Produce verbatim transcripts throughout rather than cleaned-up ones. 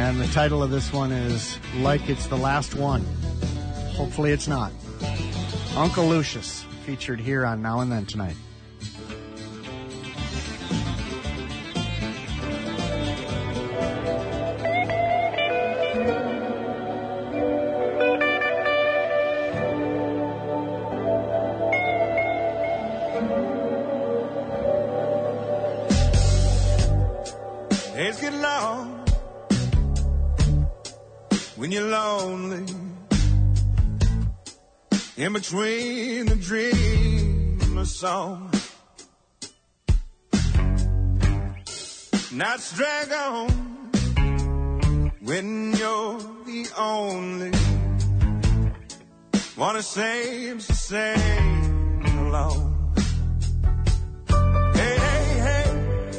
And the title of this one is Like It's the Last One. Hopefully it's not. Uncle Lucius, featured here on Now and Then tonight. Days get long when you're lonely, in between the dream and the song. Nights drag on when you're the only one who seems to sing alone. Hey, hey, hey,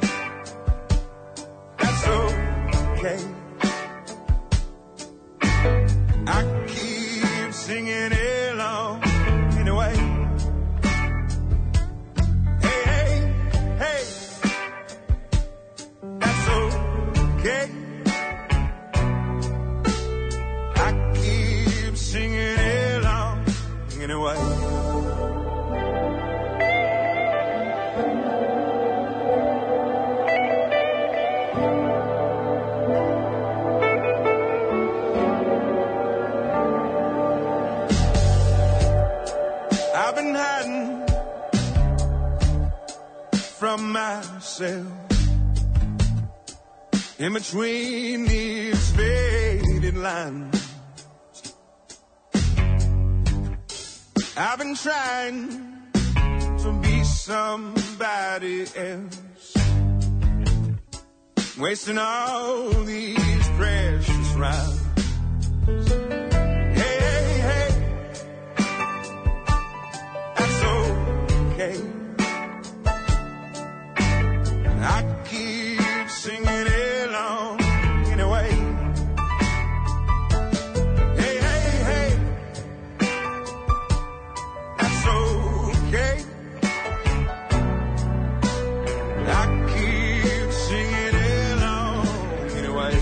that's okay. I keep singing along anyway. Hey, hey, hey, that's okay. I keep singing along anyway. I've been hiding from myself in between these faded lines. I've been trying to be somebody else, wasting all these precious rhymes. I keep singing along anyway. Hey, hey, hey, that's okay. I keep singing along anyway.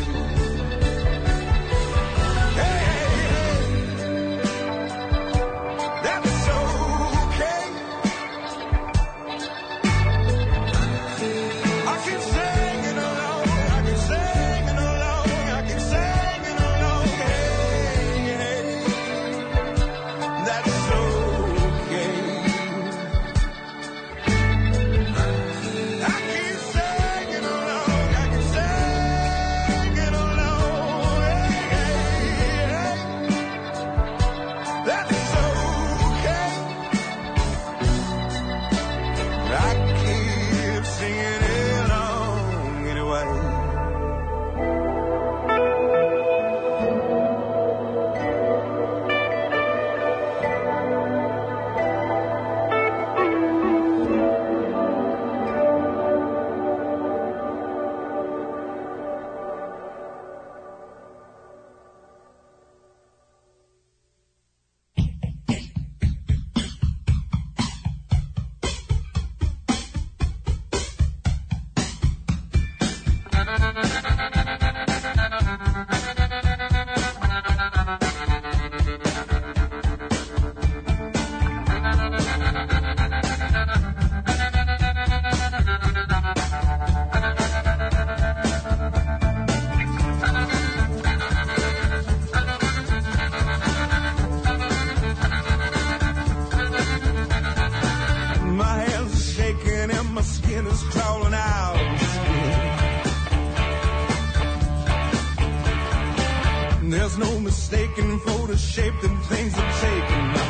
Hey, hey, hey, that's okay. There's no mistaking for the shape that things have taken, my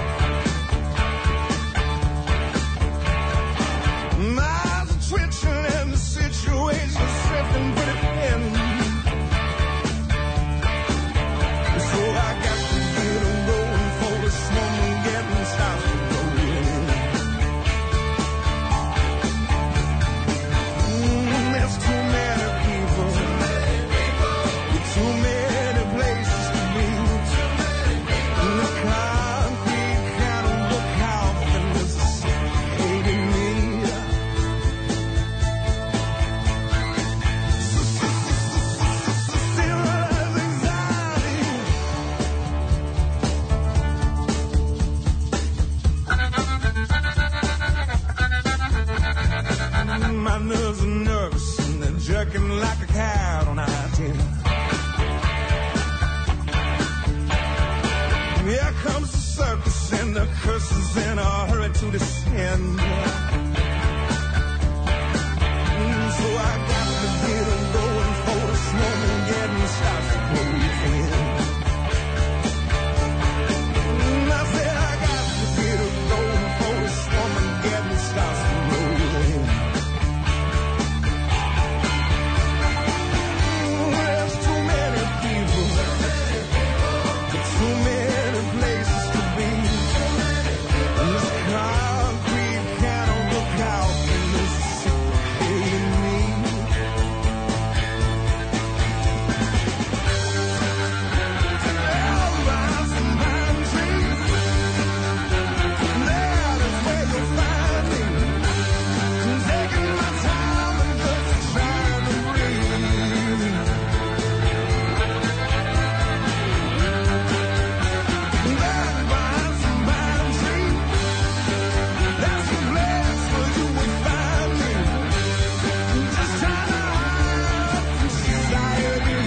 friend. My eyes are twitching and the situation's drifting pretty thin. So I got to get a rolling for this moment getting started to rolling. Mm, there's too many people, too many places to be. The concrete looking like a cat on I ten. Here comes the circus and the curses in a hurry to descend. Mm, so I got to get them going for the snowman getting starts to blow in. Mm, I said I got to get them going for the snowman getting starts to blow in. Mm, there's too many people, too many places to be. This concrete cannot look out in Mississippi and me. There lies a pine tree. That is where you'll find me. Taking my time and just trying to breathe. That lies a pine tree. That's the place where you will find me. Just trying to hide from society.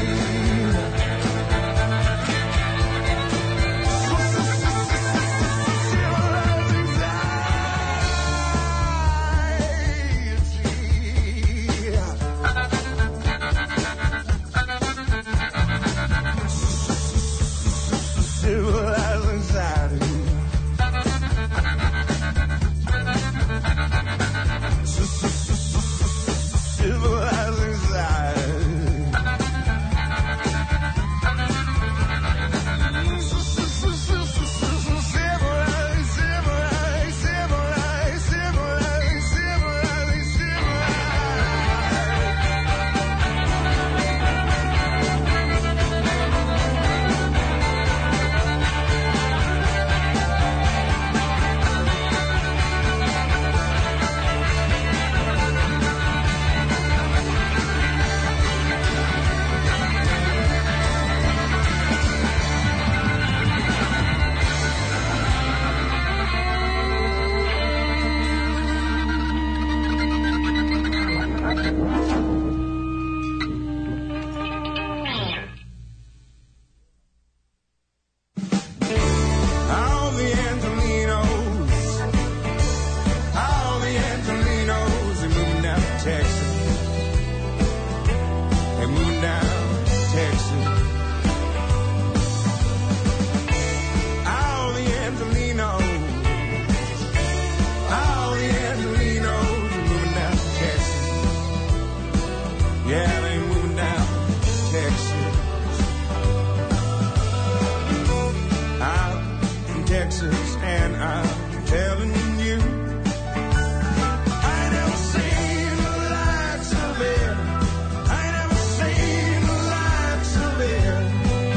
Civilized anxiety. Civilized All the Angelinos, all the Angelinos are moving down to Texas. They're moving down to Texas. All the Angelinos, all the Angelinos are moving down to Texas. Yeah, they're moving down to Texas. I'm from Texas and I'm telling you, I ain't never seen the likes of it. I ain't never seen the likes of it.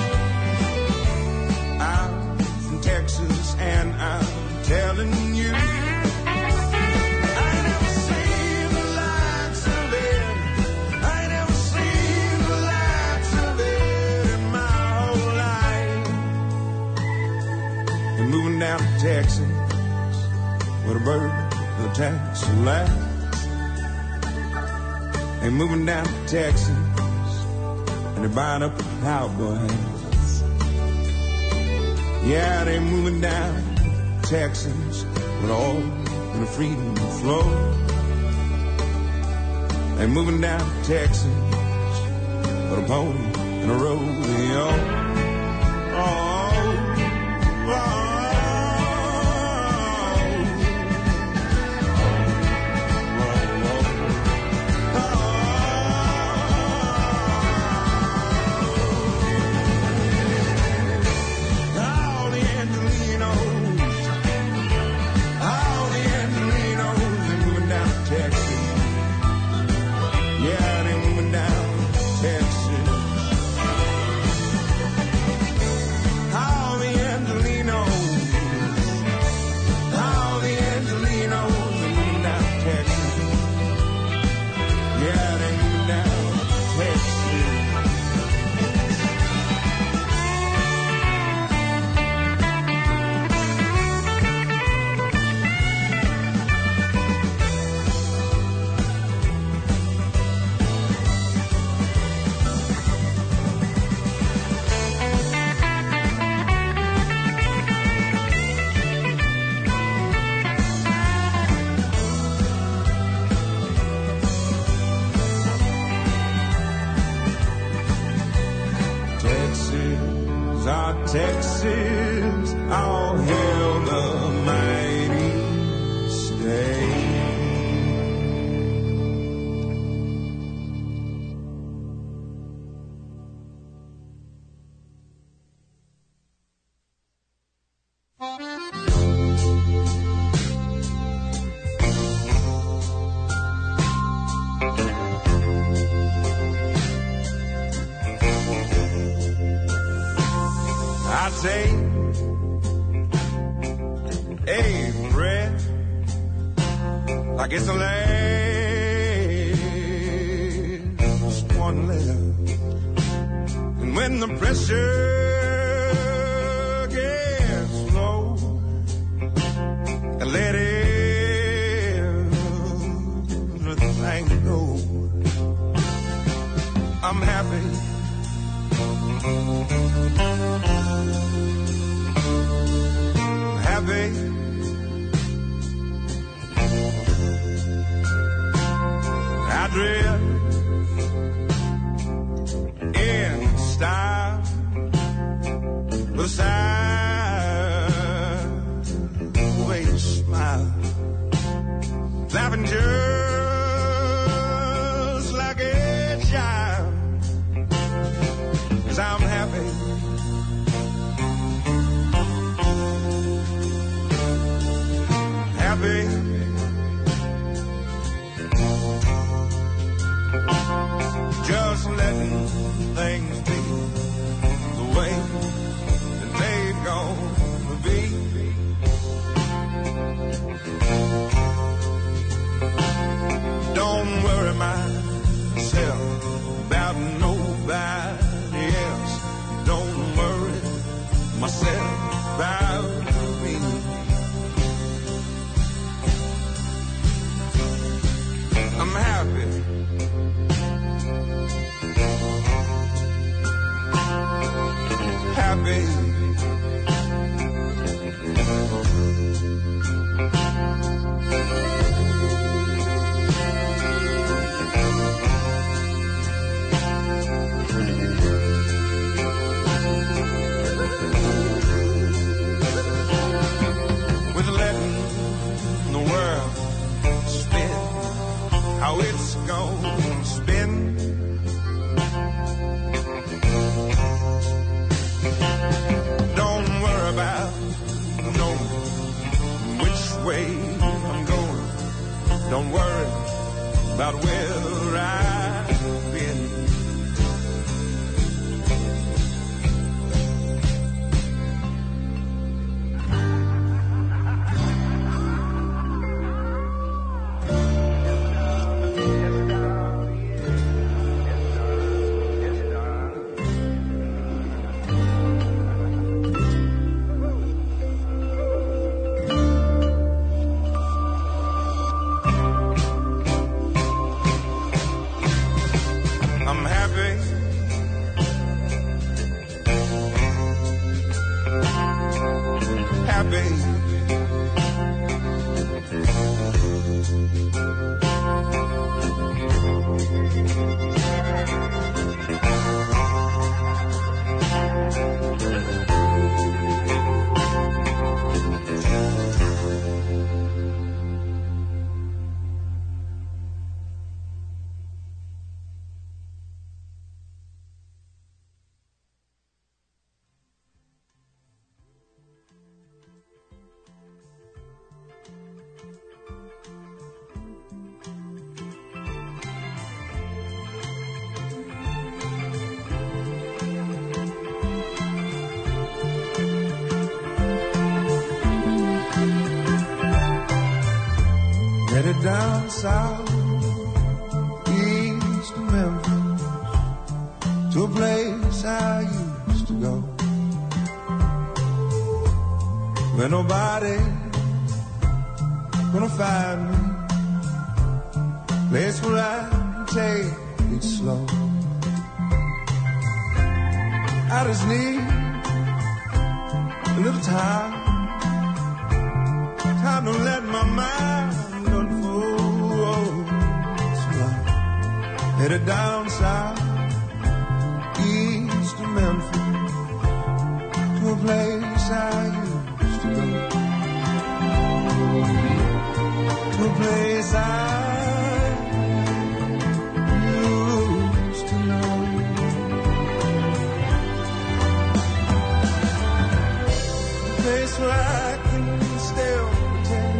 I'm from Texas and I'm telling you, I ain't never seen the likes of it. I ain't never seen the likes of it in my whole life. And moving down to Texas with a bird with a tax laugh. They moving down to Texas and they're buying up the cowboy hats. Yeah, they moving down to Texas with all and the freedom to flow. They moving down to Texas with a pony and a rodeo. Oh, oh, oh. All the Angelinos, all the Angelinos, they're moving down to Texas. Yeah, they're moving down to Texas. Texas, all hail the mighty state. I say, hey, Brett, like it's the last one left. And when the pressure gets low, and let everything go, I'm happy. Happy. I drift in style with a sideways smile, laughing just like a child, 'cause I'm happy. Happy. Just letting things be the way that they're gonna be. Don't worry myself about nobody else. Don't worry myself about me. I'm happy. Happy. With letting the world spin how it's gonna spin. Don't worry about no which way I'm going. Don't worry about where I've been. Headed down south, east of Memphis, to a place I used to go, where nobody gonna find me, place where I can take it slow. I just need a little time, time to let my mind headed down south, east of Memphis, place I used to know. A place where I can still pretend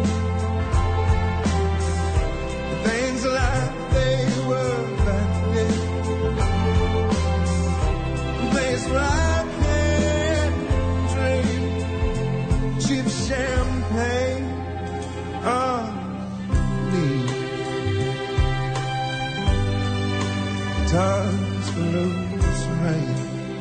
things like they were back then. A place where I can drink cheap champagne. Oh, Tuscaloosa rain.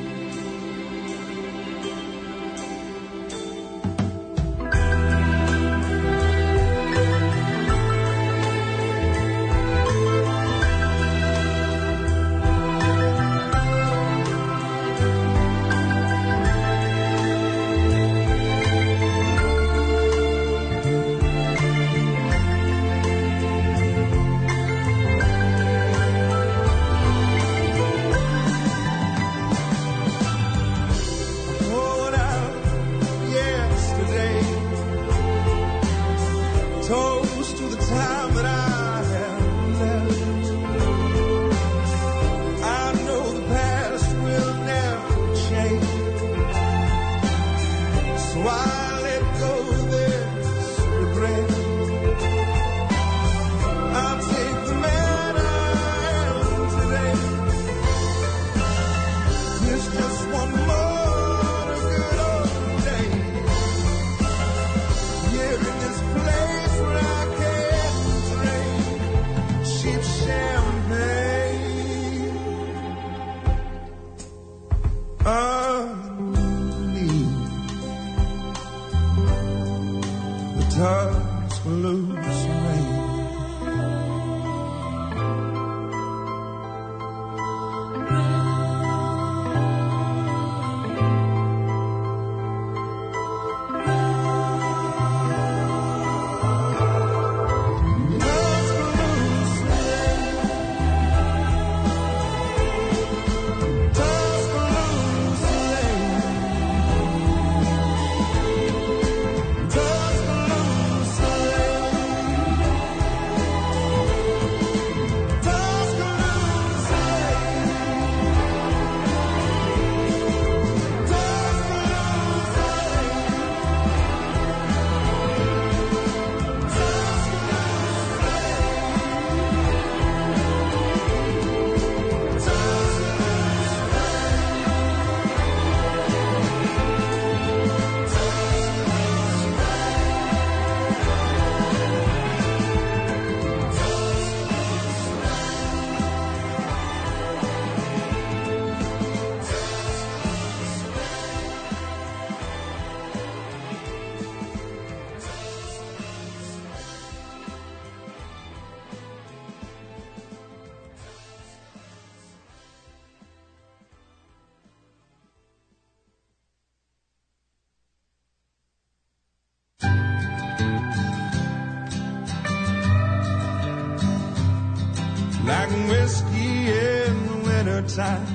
Like whiskey in the wintertime.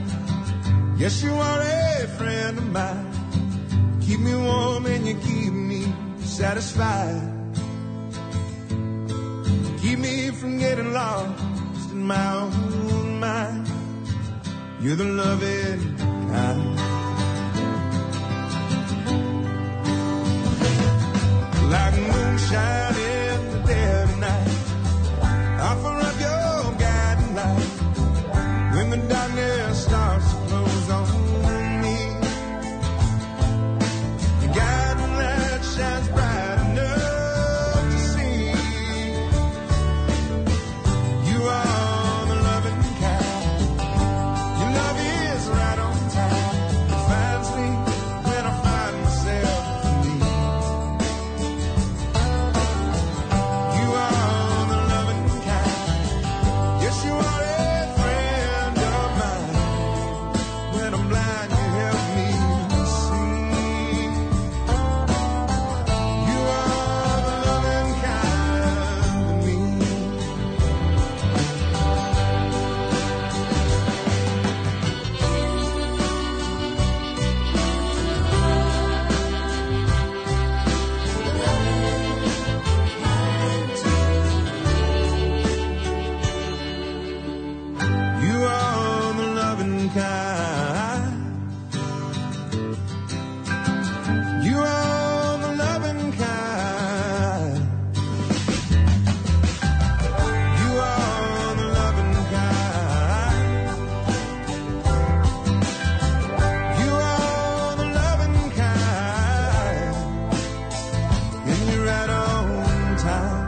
Yes, you are a friend of mine. Keep me warm and you keep me satisfied. Keep me from getting lost in my own mind. You're the loving kind. Like moonshine in the dead of night. Offer up your guiding light when the darkness starts to close on me. Your guiding light shines bright enough to see. You are the loving kind. Your love is right on kind. You are the loving kind. You are the loving kind. You are the loving kind. And you're right on time.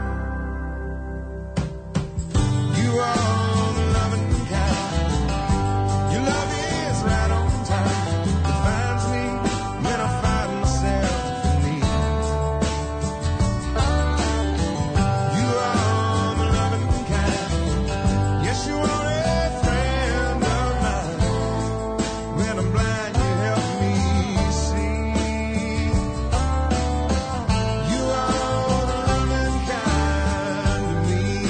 You are the loving kind. Your love is right on time. It finds me when I find myself in need. You are the loving kind. Yes, you are a friend of mine. When I'm blind, you help me see. You are the loving kind to me.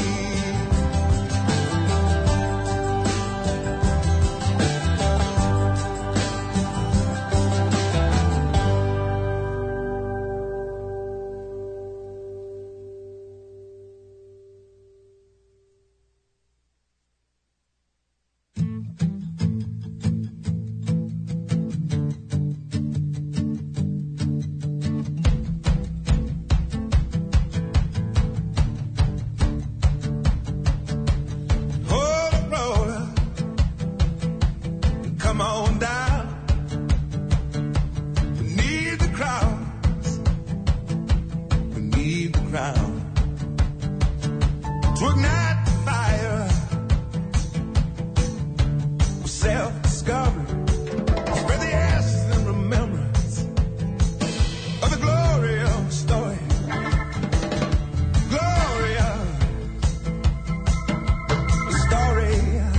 Hold it, roller, come on down. We need the crowds. We need the crowd to ignite the fire of self-discovery. Spread the ashes in remembrance of the glory of the story. Glory of the story.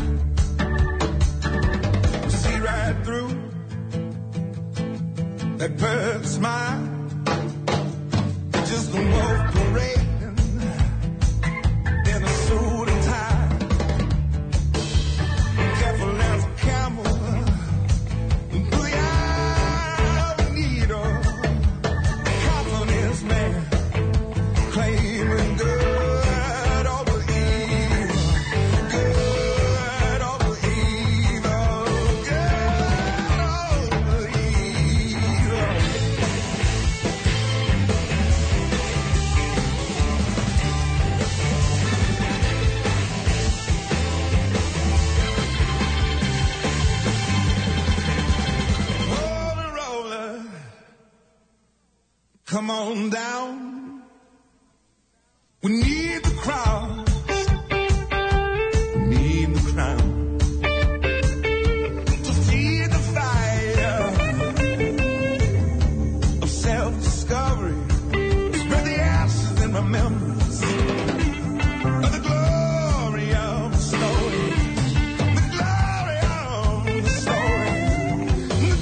See right through that perfect smile. Just a wolf parading in a suit and tie. Careful as a camel through the eye of a needle. Confidence man claiming good over evil. Good over evil. Good over evil. Roller, roller, come on down. We need the crowd. We need the crowd to feed the fire of self-discovery. Spread the ashes in remembrance of the glory of the story. The glory of the story. The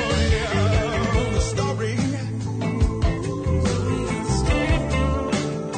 glory of the story.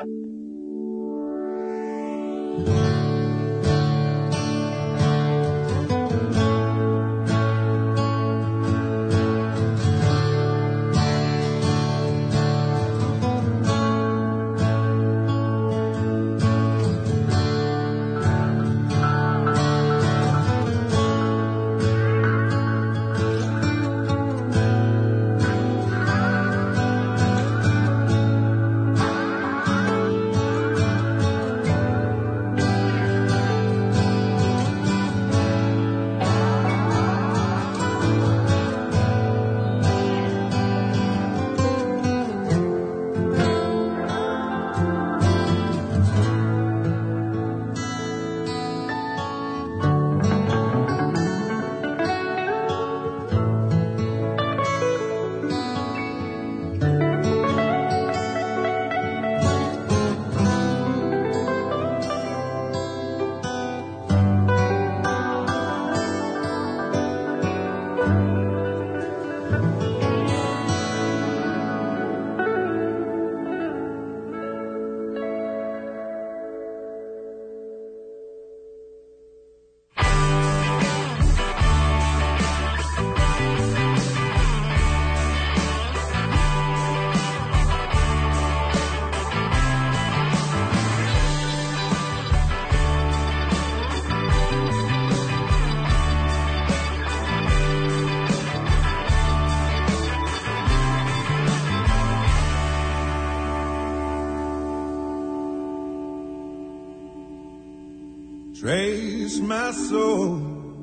Trace my soul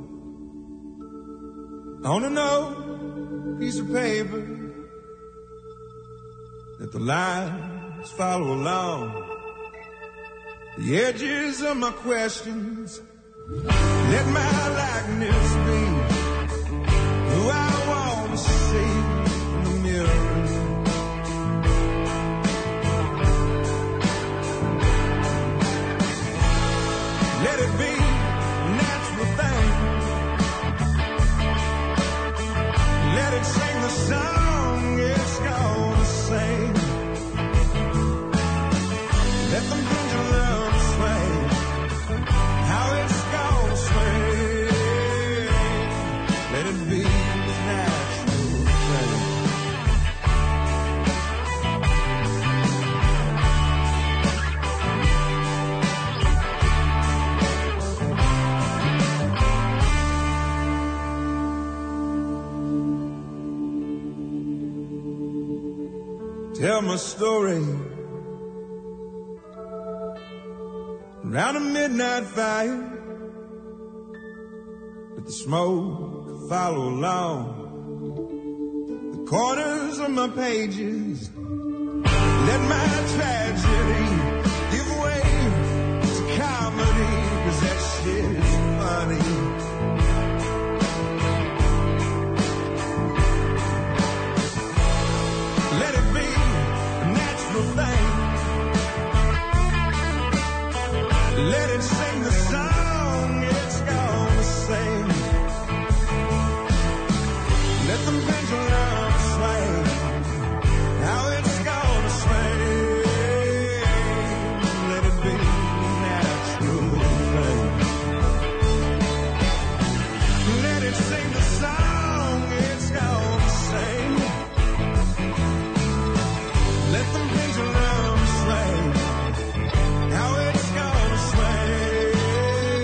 on a note, piece of paper, let the lines follow along the edges of my questions. Let my likeness be who I want to see in the mirror. Let it be a natural thing. Let it sing the song it's gonna sing. Let them pendulums sway how it's gonna sway. Let it be a natural thing. Tell my story around a midnight fire. Let the smoke follow along the corners of my pages. Let my tragedy give way to comedy, 'cause that shit is funny. Let it be thing. Let it sing the song it's gonna sing. Let them pendulums sway how it's gonna sway. Let it be a natural thing. Let it sing the song it's gonna sing. Let them pendulums sway how it's gonna sway.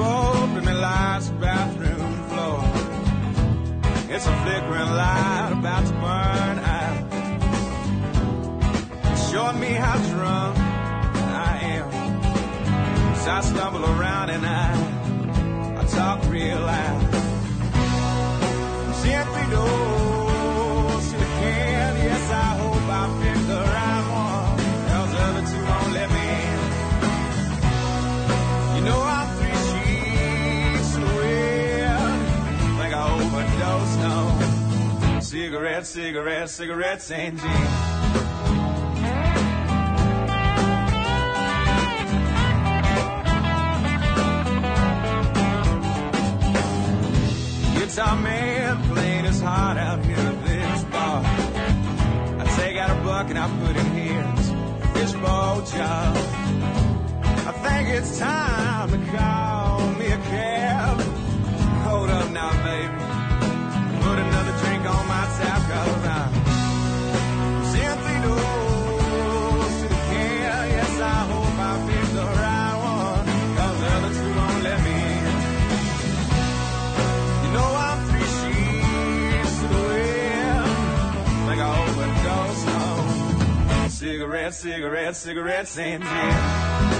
smoke in the last bathroom floor. It's a flickering light about to burn out. It's showing me how drunk I am. So I stumble around and I, I talk real loud. Gently dose in the can. Yes, I hope I picked the right one. Those other two won't let me in. You know I'm three sheets in the wind. Think I overdosed on cigarettes, cigarettes, cigarettes and gin. Guitar man playing his heart out here at this bar. I take out a buck and I put in his fishbowl jar. I think it's time to call me a cab. Hold up now, baby. Put another drink on my tap, cause I'm simply dose to the can. Yes, I hope I picked the right one, cause the other two won't let me in. You know I'm three sheets to the wind. Like I overdosed on cigarettes, cigarettes, cigarettes and gin.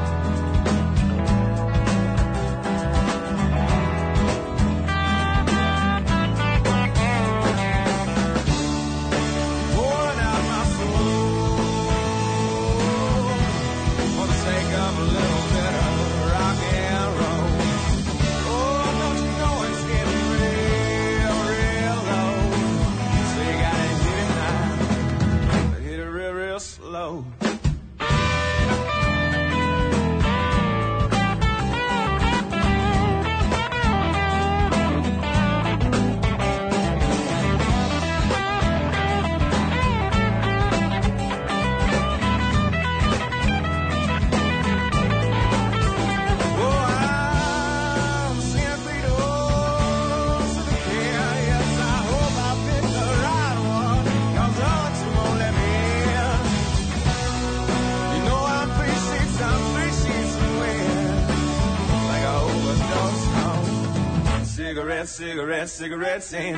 Cigarettes, cigarettes, and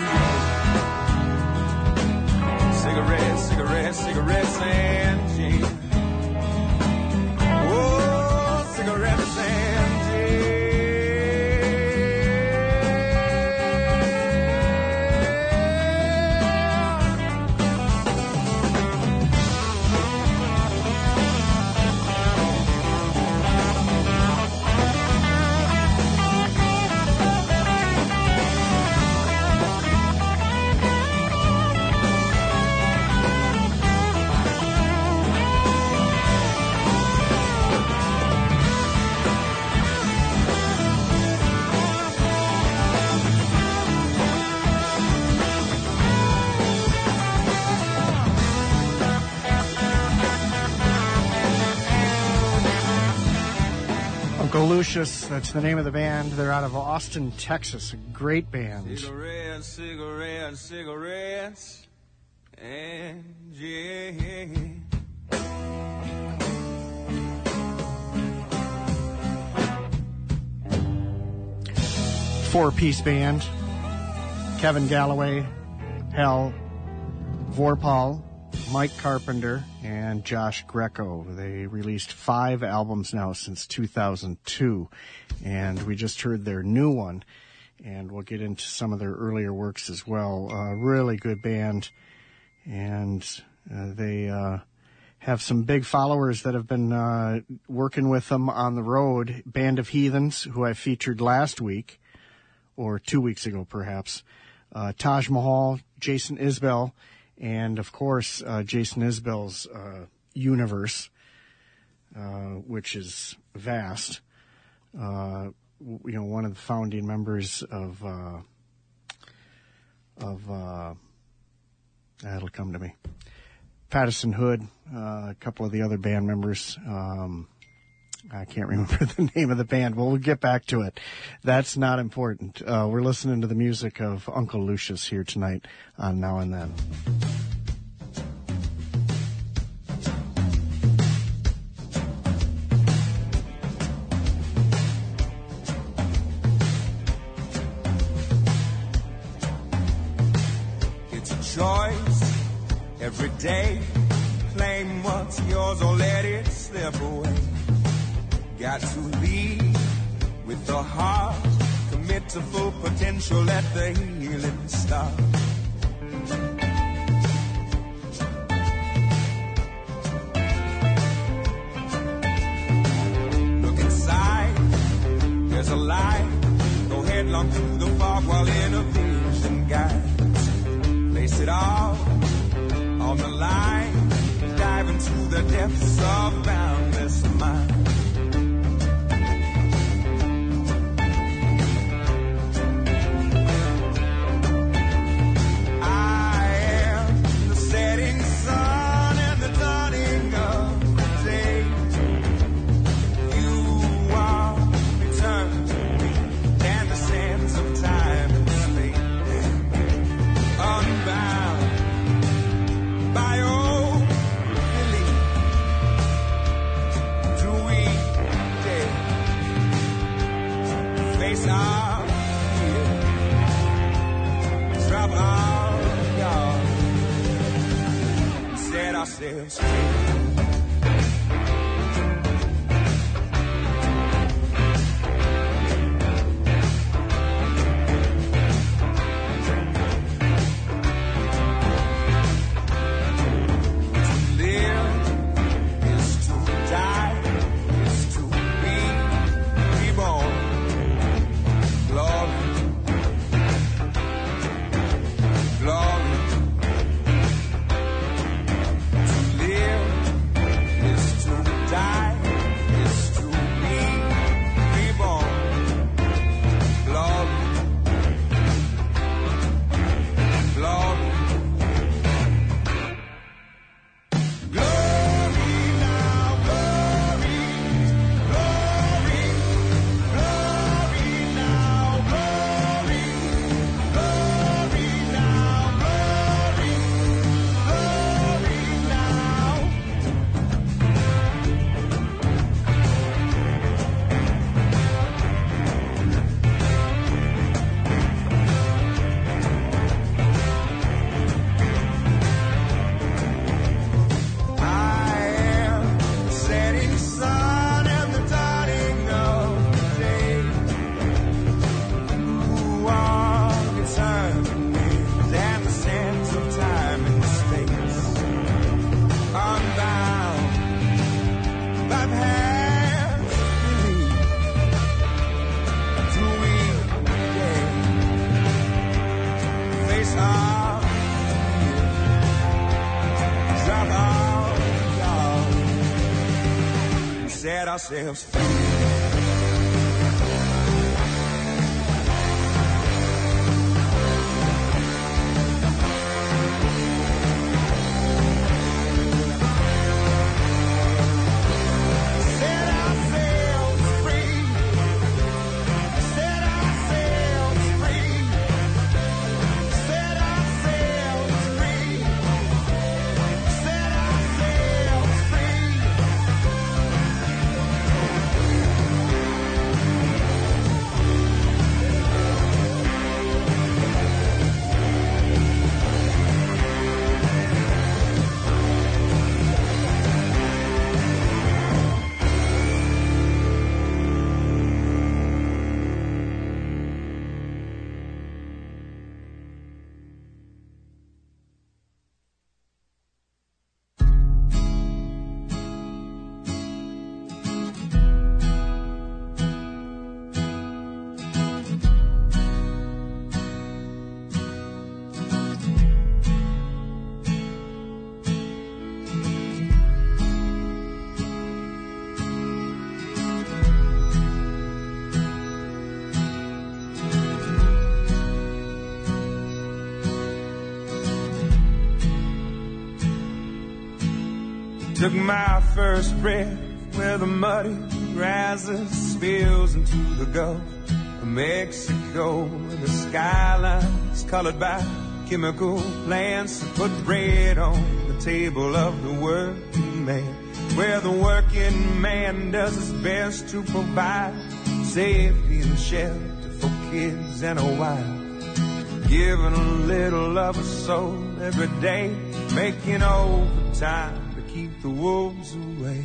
cigarettes, cigarettes, cigarettes, and gin. Oh, cigarettes and Lucius, that's the name of the band. They're out of Austin, Texas. A great band. Cigarettes, cigarettes, cigarettes, and gin. Four-piece band. Kevin Galloway, Hal Vorpal, Mike Carpenter, and Josh Greco. They released five albums now since two thousand two, and we just heard their new one, and we'll get into some of their earlier works as well. Uh, really good band, and uh, they uh, have some big followers that have been uh, working with them on the road. Band of Heathens, who I featured last week, or two weeks ago perhaps. Uh, Taj Mahal, Jason Isbell, and, of course, uh, Jason Isbell's uh, universe, uh, which is vast. Uh, you know, one of the founding members of, uh, of uh, that'll come to me, Patterson Hood, uh, a couple of the other band members. Um, I can't remember the name of the band. Well, we'll get back to it. That's not important. Uh, we're listening to the music of Uncle Lucius here tonight on Now and Then. choice every day. Claim what's yours or let it slip away. Got to lead with the heart. Commit to full potential, let the healing start. Look inside, there's a light. Go headlong through the fog while in a vision guides. Place it all on the line. Dive into the depths of boundless mind. Ourselves free. Ourselves free. Took my first breath where the muddy rises, spills into the Gulf of Mexico. The skyline's colored by chemical plants that put bread on the table of the working man, where the working man does his best to provide safety and shelter for kids and a wife. giving a little of a soul every day, making overtime to keep the wolves away.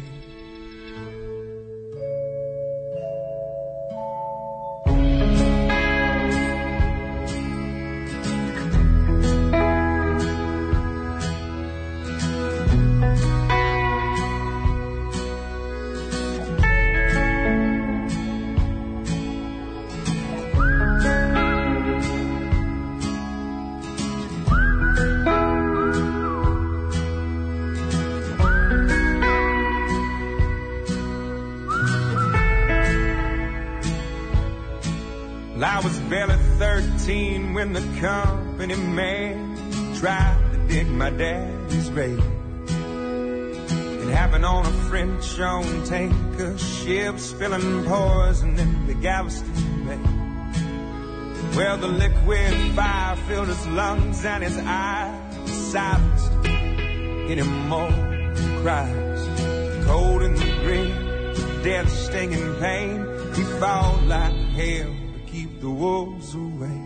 When the company man tried to dig my daddy's grave, and having on a French owned tanker ship spilling poison in the Galveston Bay. Well, the liquid fire filled his lungs and his eyes silenced any more cries. Cold in the grave, death stinging pain, he fought like hell to keep the wolves away.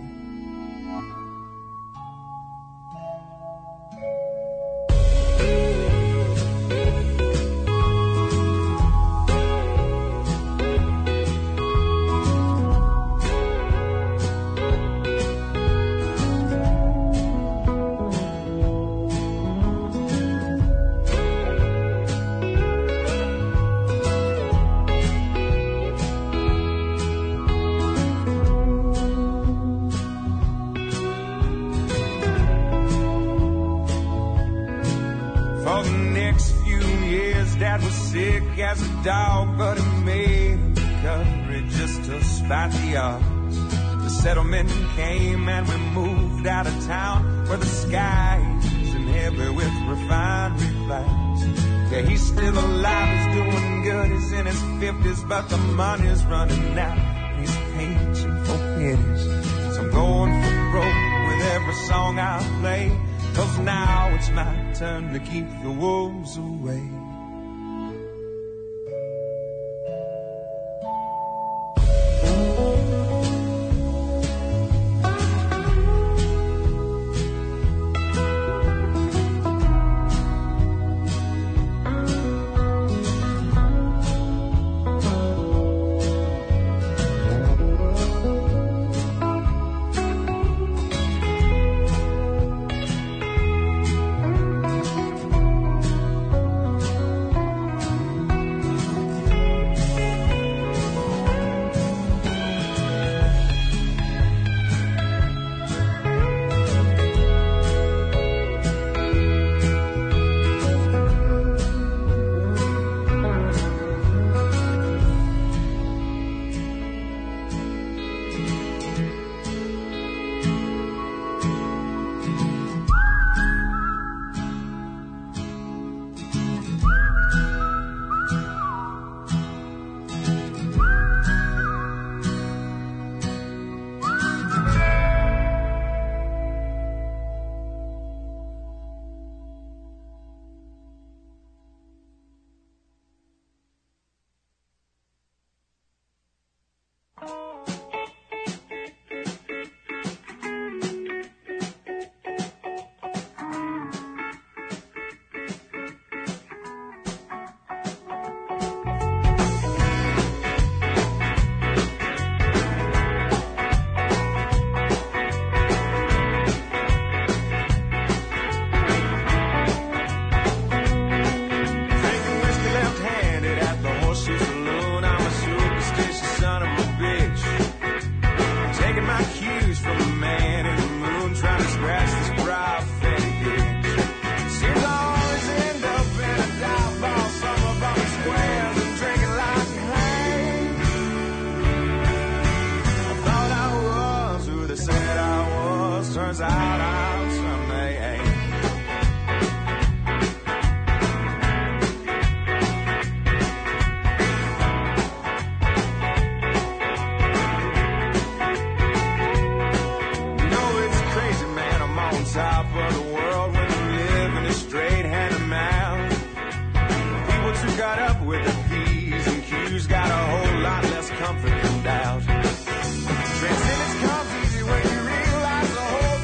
As a dog, but he made a recovery just to spite the odds. The settlement came and we moved out of town, where the sky isn't heavy with refinery clouds. Yeah, he's still alive, he's doing good, he's in his fifties, but the money's running out. He's pinching for pennies, so I'm going for broke with every song I play, 'cause now it's my turn to keep the wolves away. Comfort and doubt. Transcendence comes easy when you realize the whole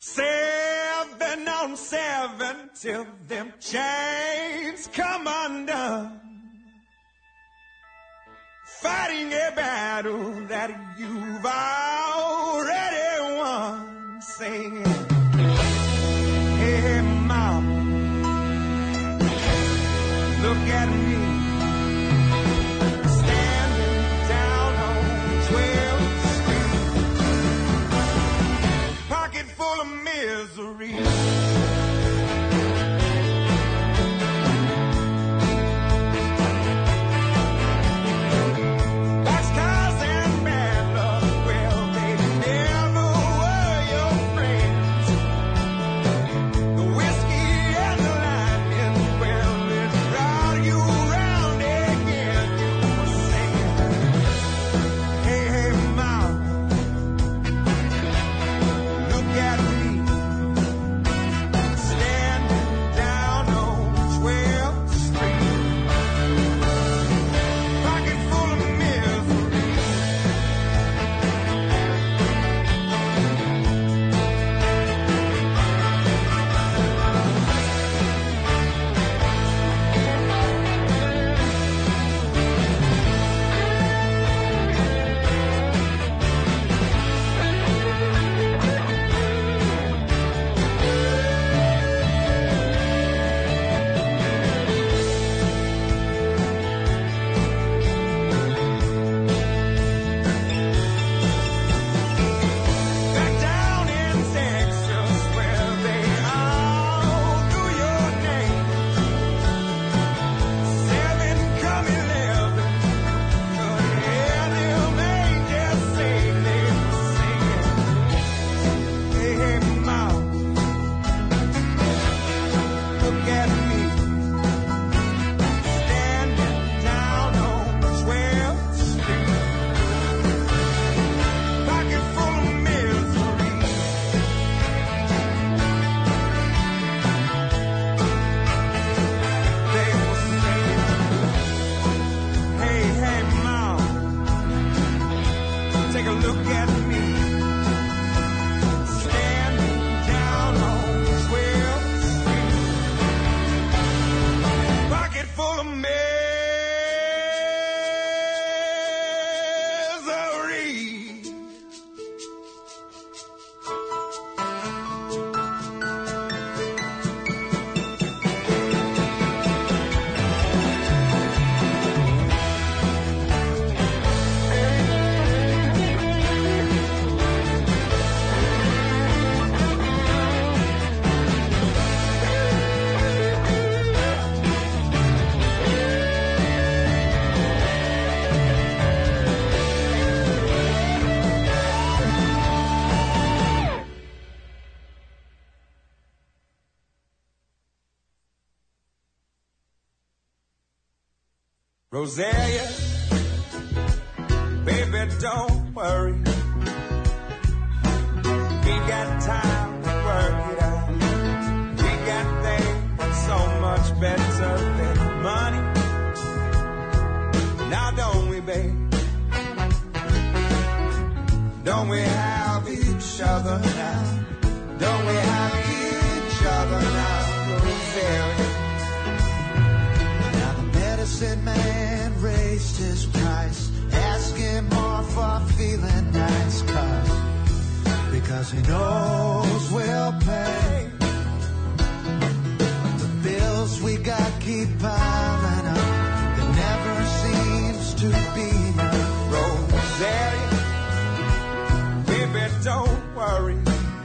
Seven on seven till them chains come undone. Fighting a battle that you've already won. Singing, hey, hey, mama, look at me. Standing down on twelfth Street. Pocket full of misery. Rosalia, baby, don't worry. We got time to work it out. We got things so much better than money. Now don't we, babe? Don't we have each other now? Don't we have each other now, Rosalia? Now the medicine man raised his price, asking more for feeling nice, cause because he knows we'll pay. The bills we got keep piling up. There never seems to be enough. Rosalia, baby, don't worry.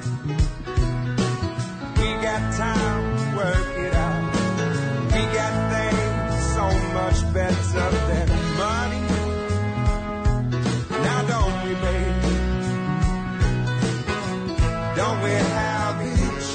We got time to work it out. We got things so much better than money. Now don't we, baby? Don't we have each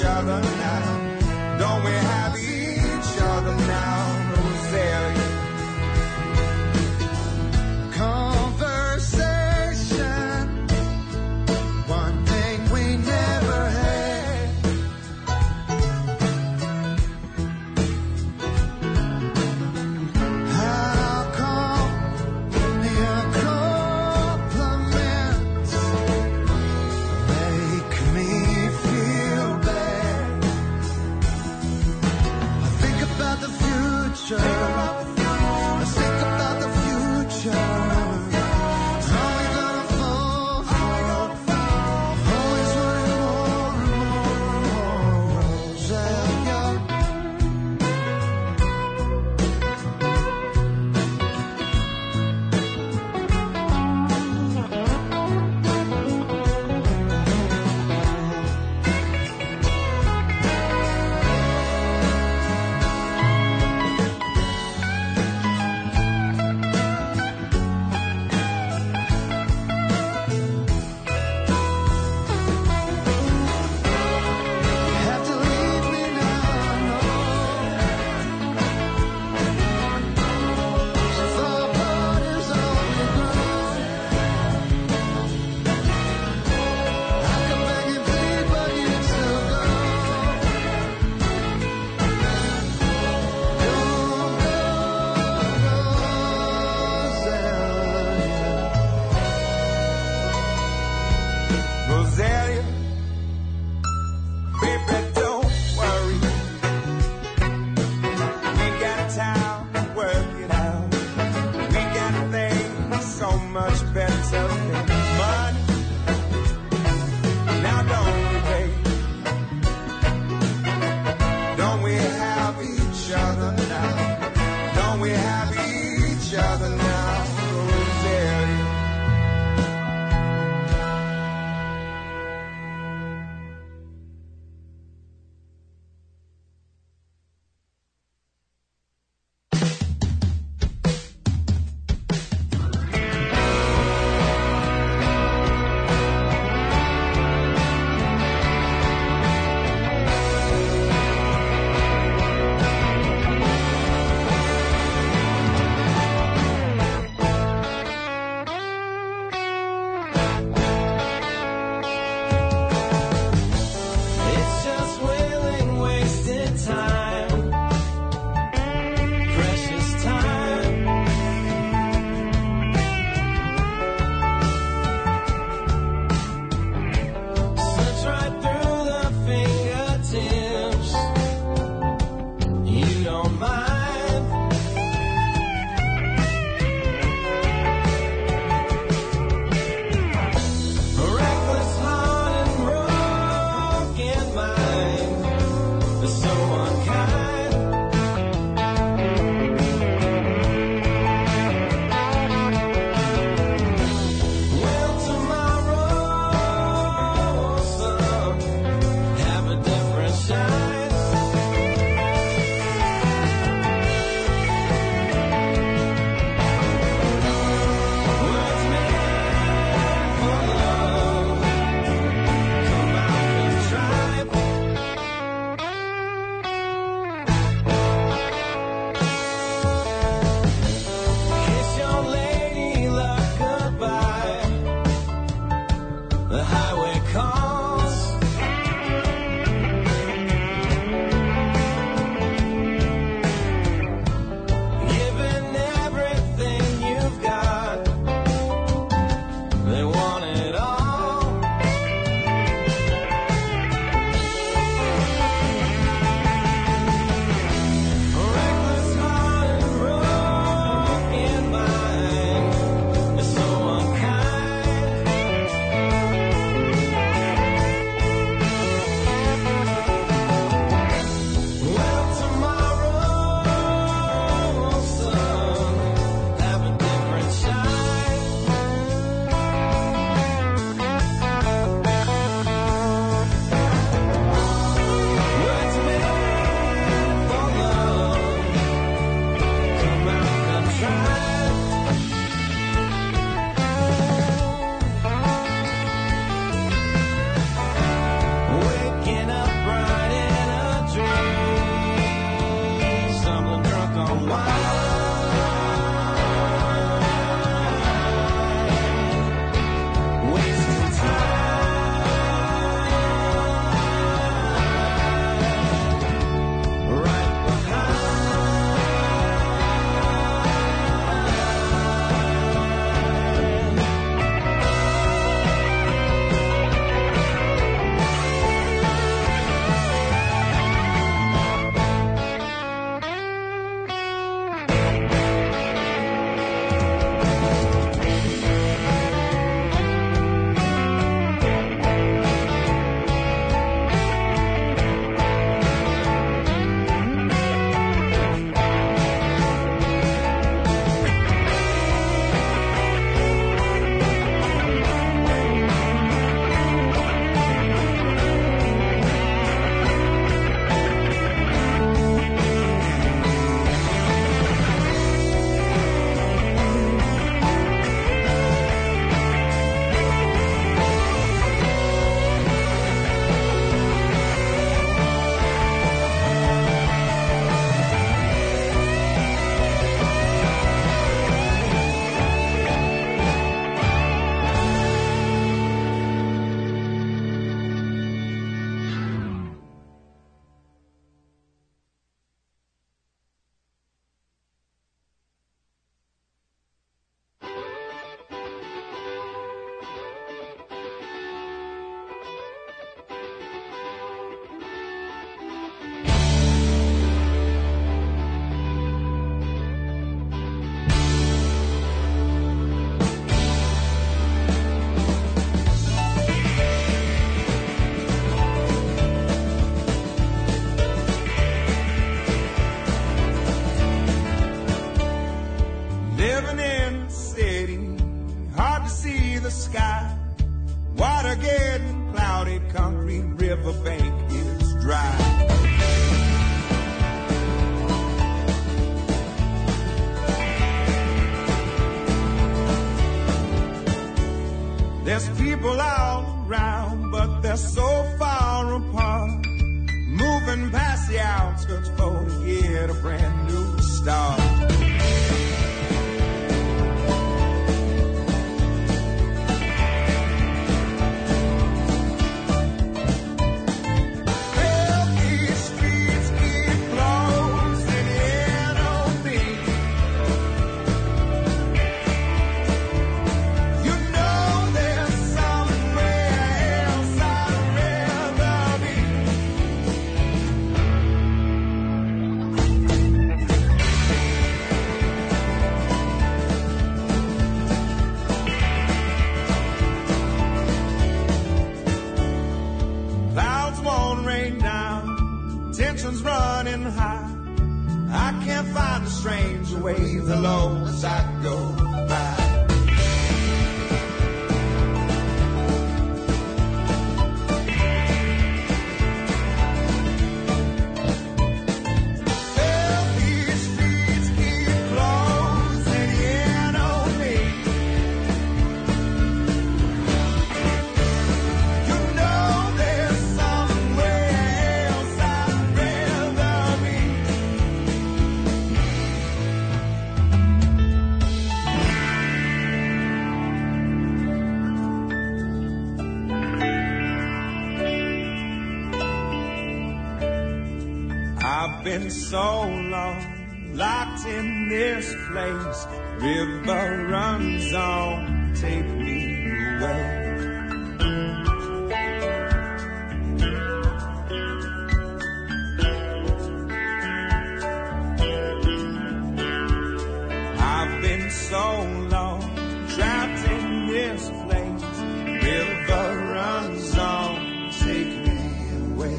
the highway calls. Giving everything you've got, they want it all. Reckless heart and broken mind is so unkind. Well, tomorrow's sun have a different shine. Words meant for love come out contrived. Waking up right in a dream, something drunk on wine, wasting time right living in the city, hard to see the sky. Water getting cloudy, concrete riverbank is dry. There's people all around, but they're so far apart, moving past the outskirts for to get a brand new start. Well, these streets keep closing in on me. You know there's somewhere else I'd rather be. Clouds won't rain down, tension's running high. I can't find a stranger wave hello as I go by. Well, these streets keep closing in on me. You know there's somewhere else I'd rather be. been so long locked in this place. River runs on, take me away. I've been so long trapped in this place. River runs on, take me away.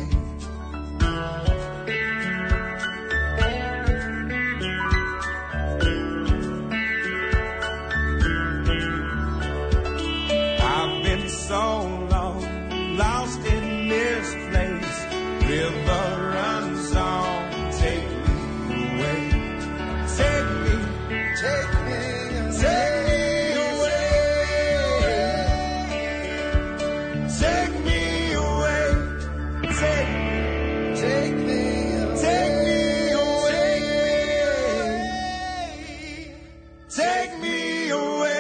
So long, lost in this place. River runs on, take me away. Take me, take me, take me away. Take me away. Take, take me, take me away. Take me away.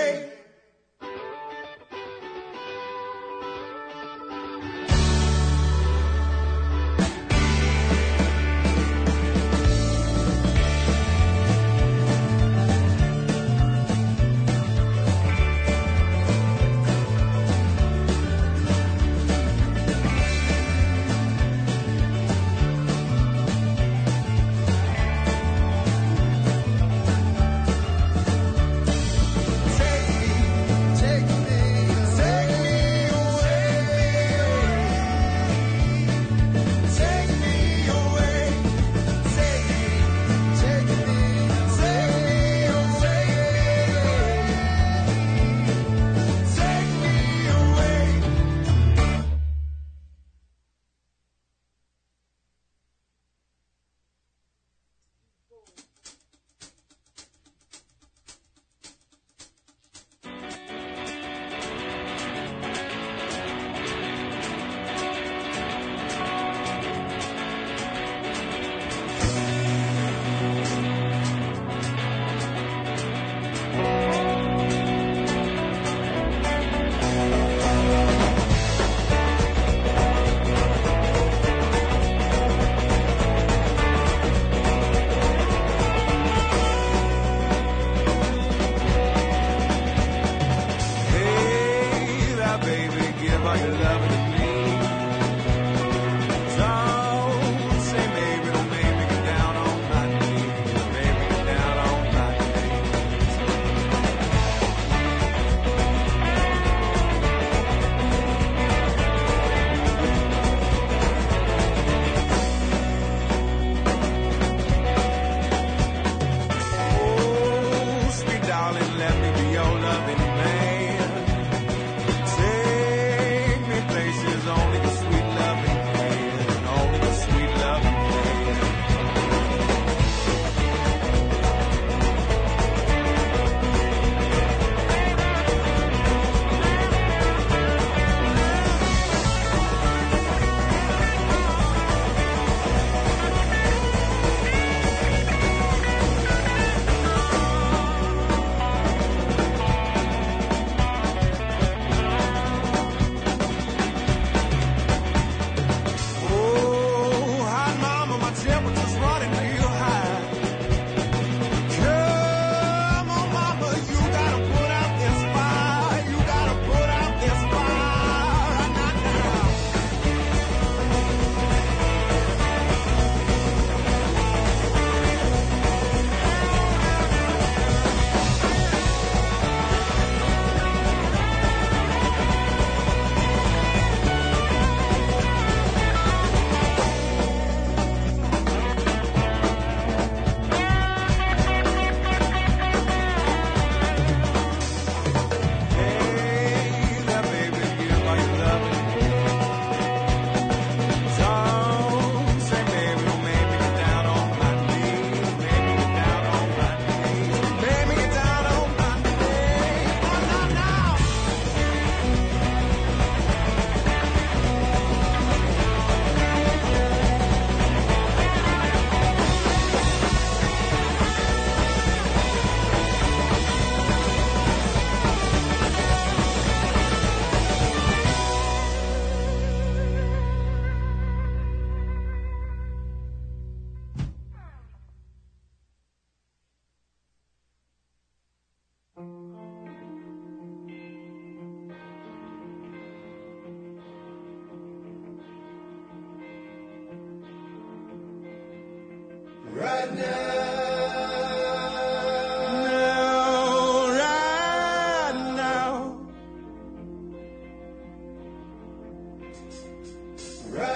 Places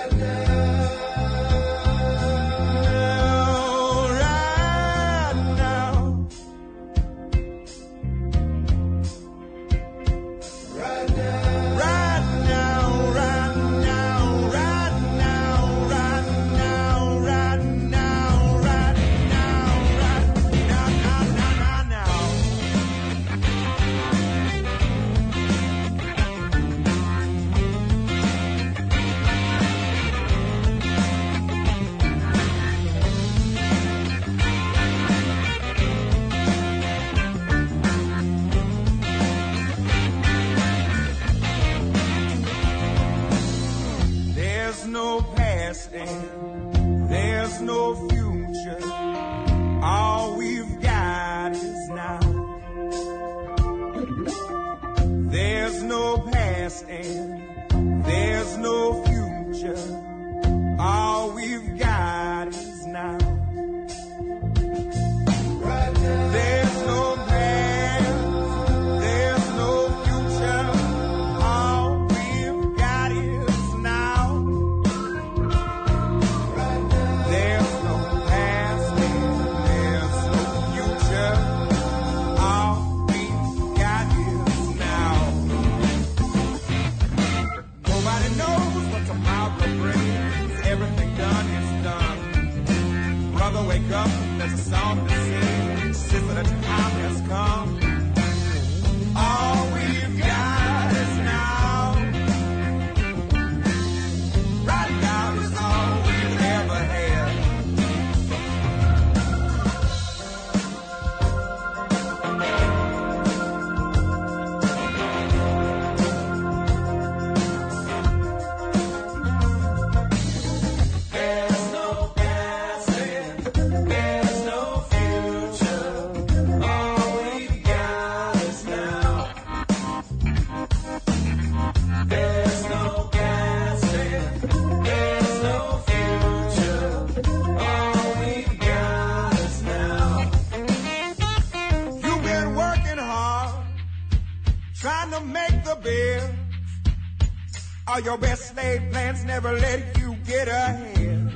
Your best laid plans never let you get ahead.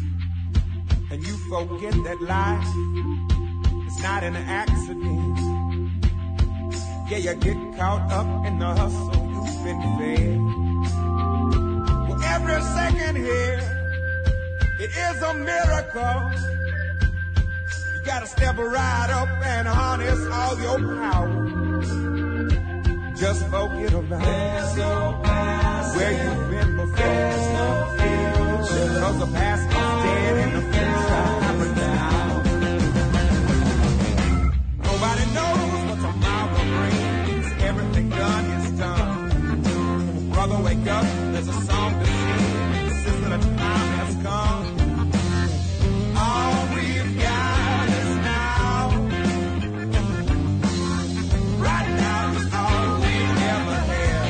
And you forget that life is not an accident. Yeah, you get caught up in the hustle you've been fed. Well, every second here, it is a miracle. You gotta step right up and harness all your power. Just forget about There's no past where you've been before. There's no future. Cause the past is dead and the future happens now. Nobody knows what tomorrow brings. Everything done is done. Brother, wake up, there's a song to sing. The sister of time has come. All we've got is now. Right now is all we've ever had.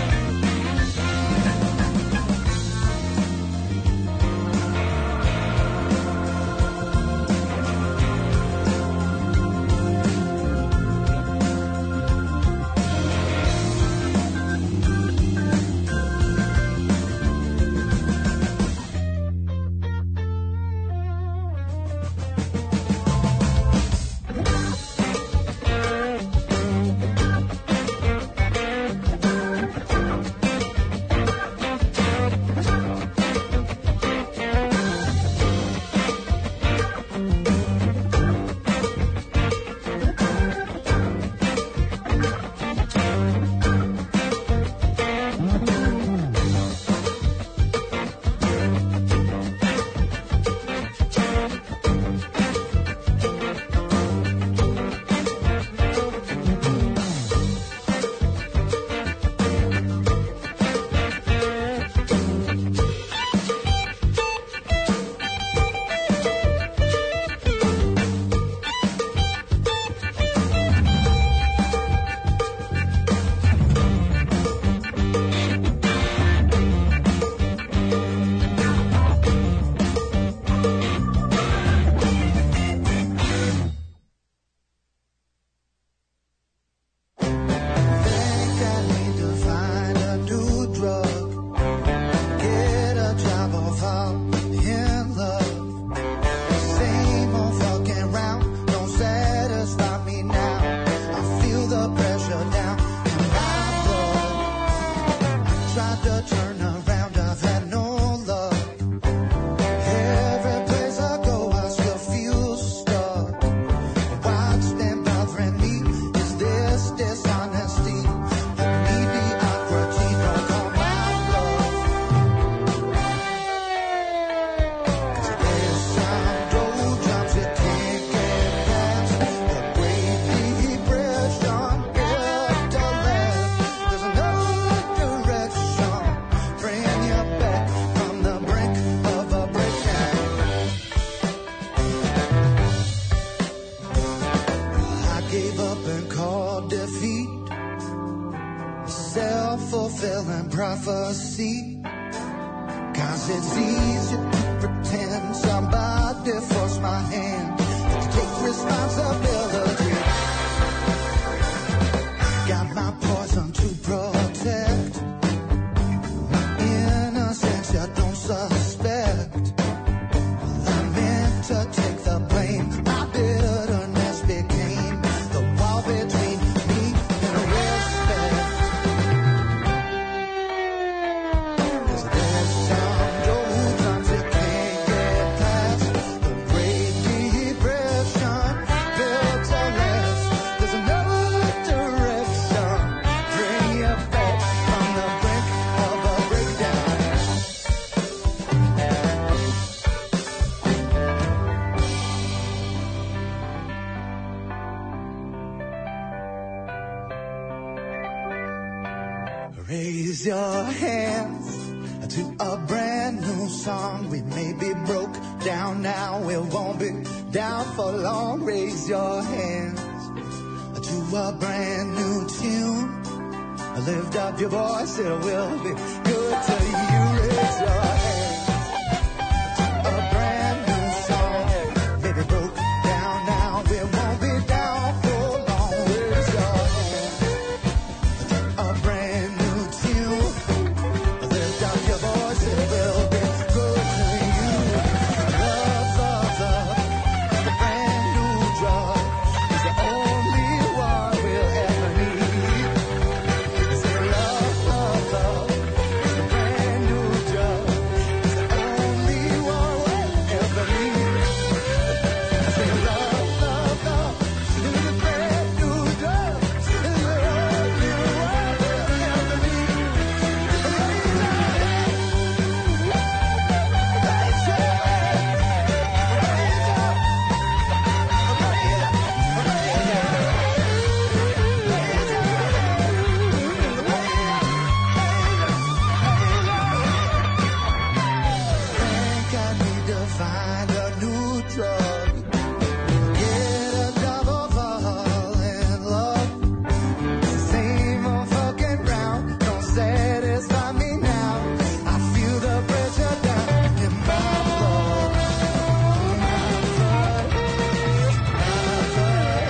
self-fulfilling prophecy. Cause it's easy to pretend somebody forced my hand to take responsibility. Got my poison to protect my innocence you don't suspect. I meant to take the blame. My bitterness became the wall between me and respect. 'Cause there's some doldrums you can't get past. The Great Depression built to last. There's another direction, bring you back from the brink of a breakdown. Raise your hands to a brand new song. We may be broke down now, we won't be down for long. Raise your hands to a brand new tune. Lift up your voice, it will be good to you. Raise your hands to a brand new song. Maybe broke down now, we won't be down for long. Raise your hands to a brand new tune. Lift up your voice, it will be good to you. Love, love, love, the brand new drug is the only one we'll ever need. Say love, love, love, the brand new drug is the only one we'll ever need. Say love, love, love, the brand new drug is the only one we'll ever need. Think I need to find a new drug. Get a double fall in love. Same old fucking round, don't satisfy me now. I feel the pressure down in my blood. My blood, my blood.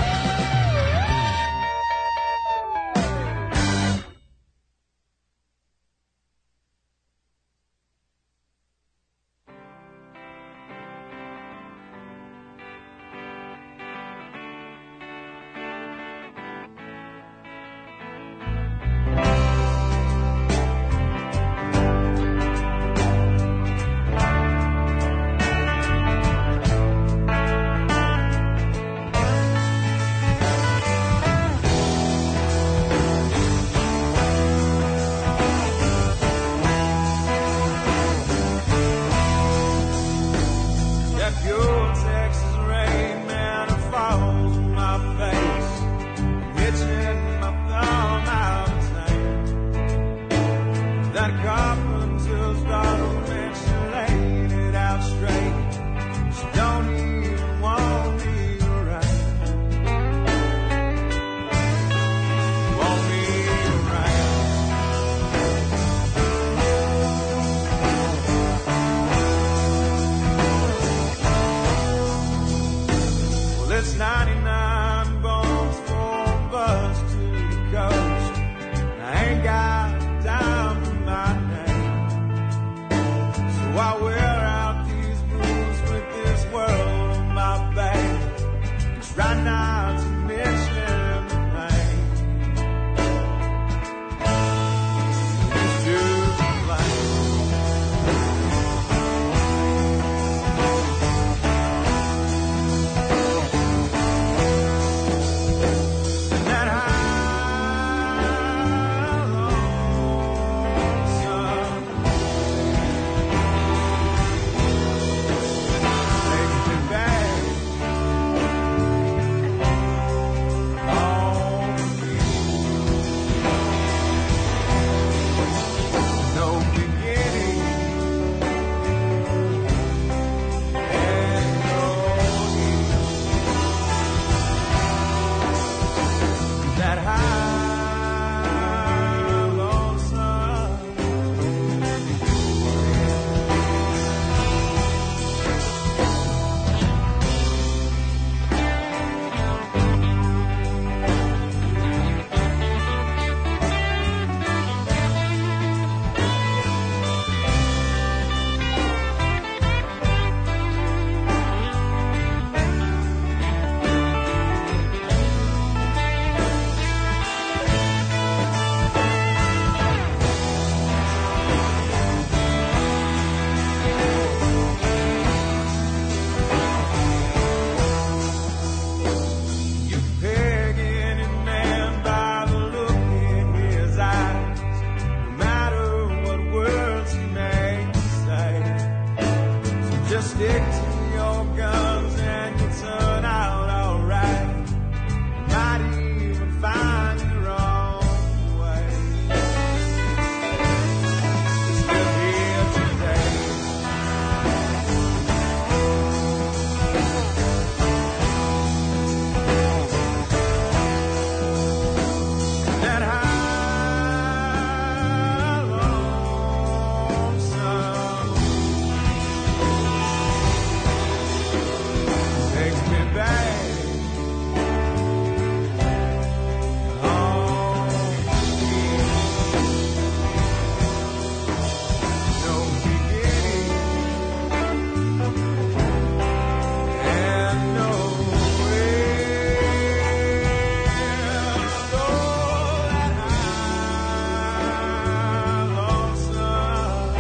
That pure Texas rain, man, it falls in my face, itching my thumb out of tank. That carpenter's daughter, man, she laid it out straight. She don't even want me around. Want me around. Well, it's ninety-nine bones for a bus to the coast. I ain't got a dime for my name. stick to your guns and you turn out alright. You might even find your own way. You're still here today. That high lonesome takes me back home. No beginning and no end. Oh, that high lonesome.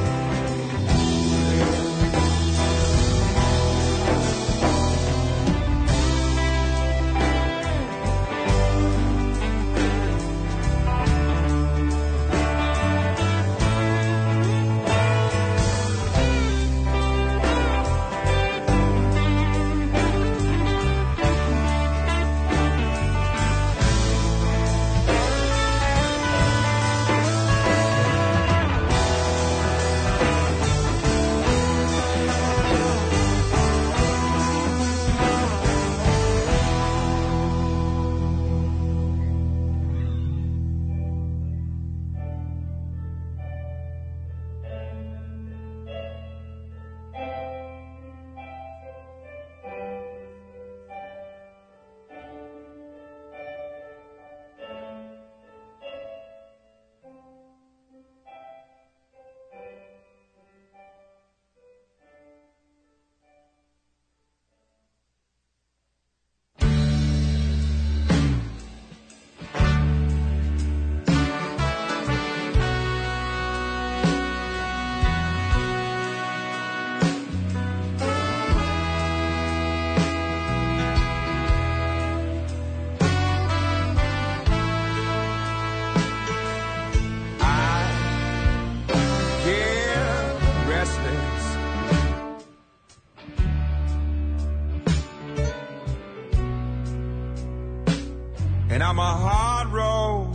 And I'm a hard road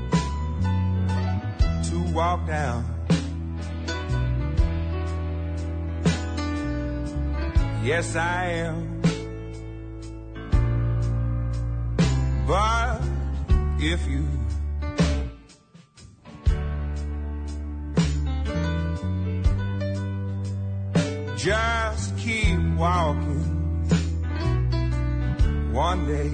to walk down. Yes, I am. But if you just keep walking, one day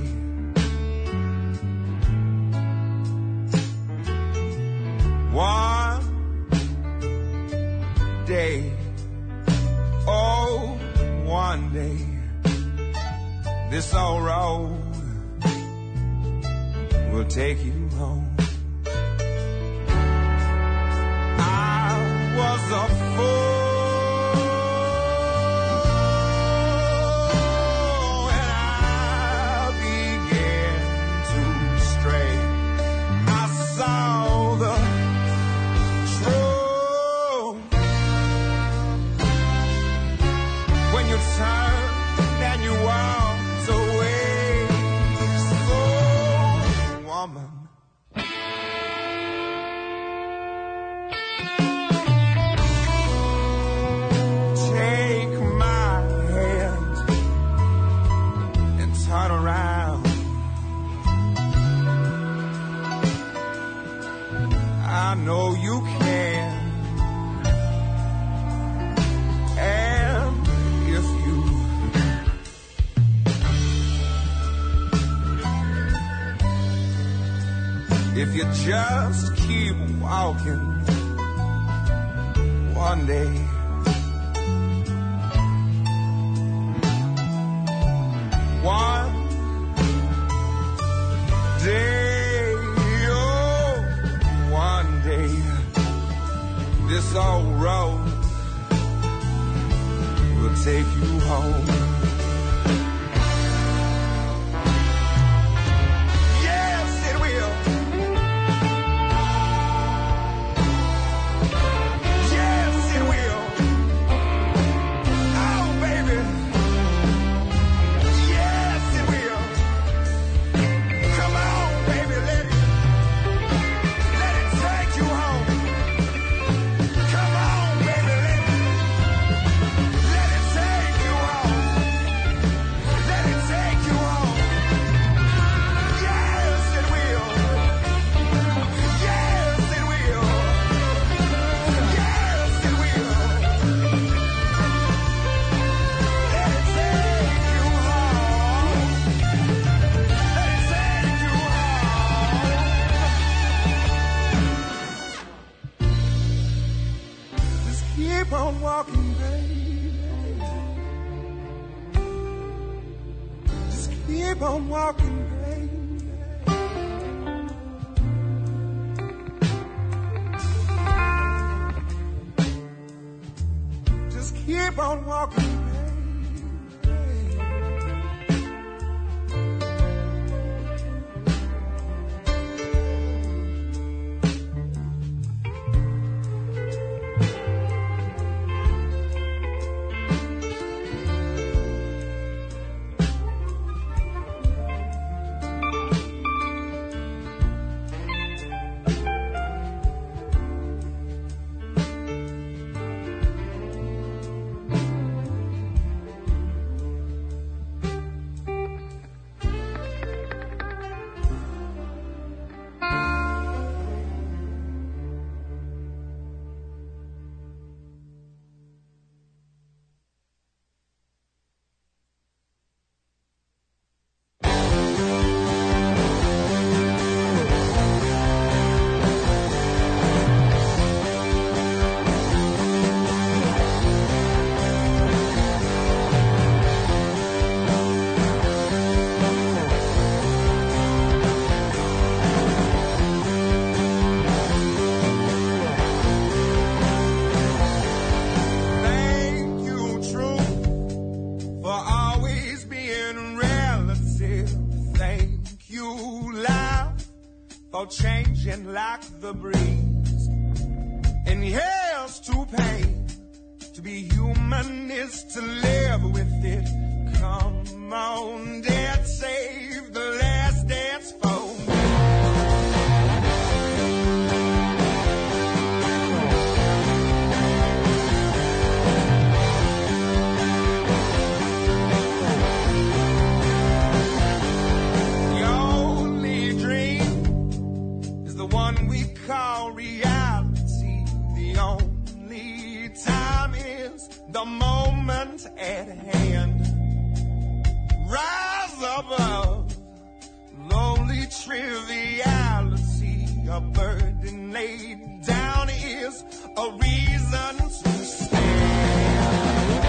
One day, oh, one day, this old road will take you home. I was a fool and I began to stray. I saw the turned and you walked away. So, woman, take my hand and turn around. I know you can. If you just keep walking, one day one day, oh, one day this old road will take you home. Oh! keep on walking, baby. Just keep on walking, baby. Just keep on walking, baby. Changing like the breeze. And yes, to pain. To be human is to live with it. Come on, Dad, save the last dance for me. Call reality. The only time is the moment at hand. Rise above lowly triviality. A burden laid down is a reason to stand.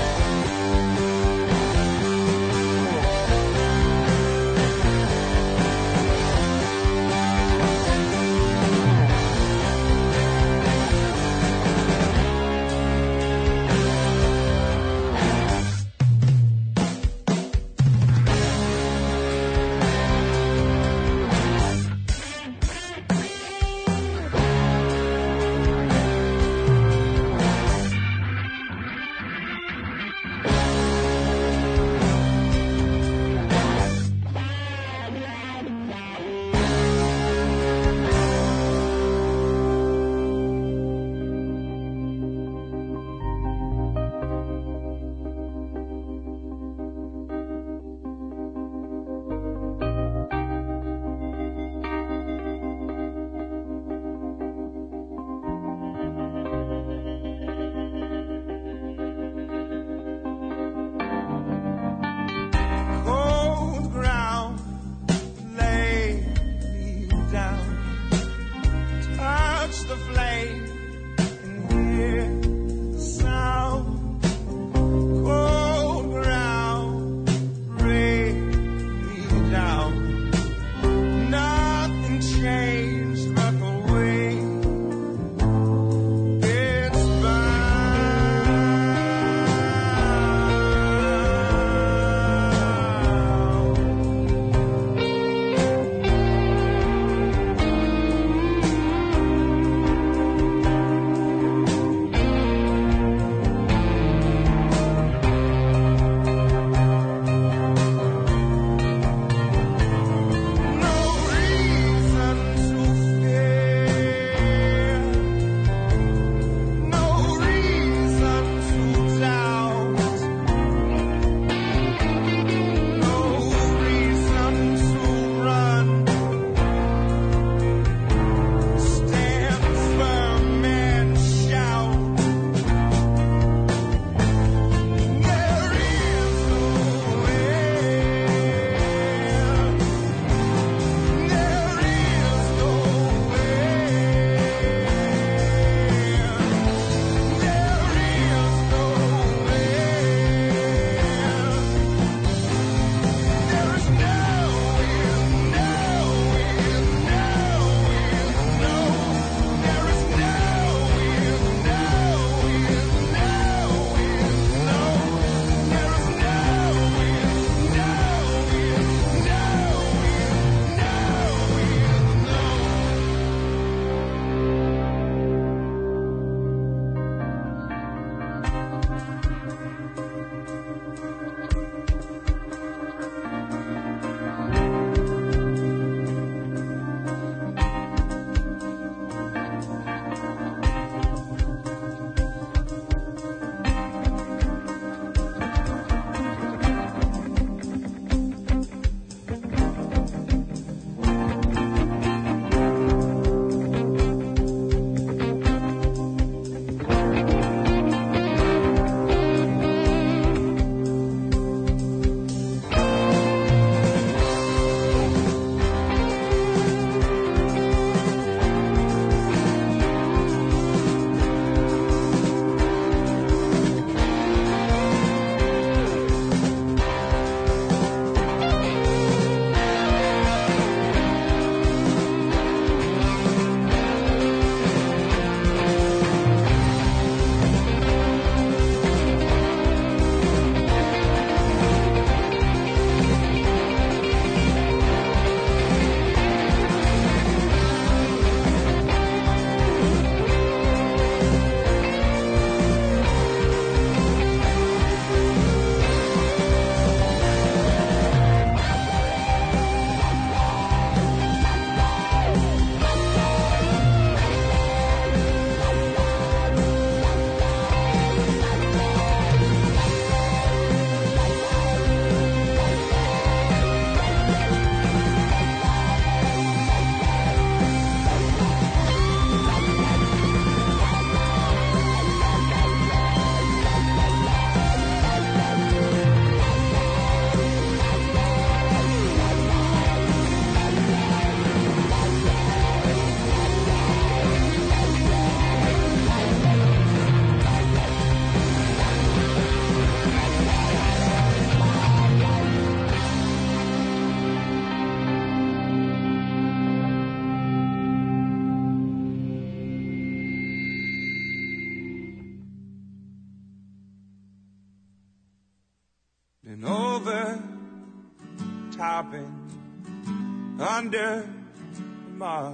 over, topping under the mark,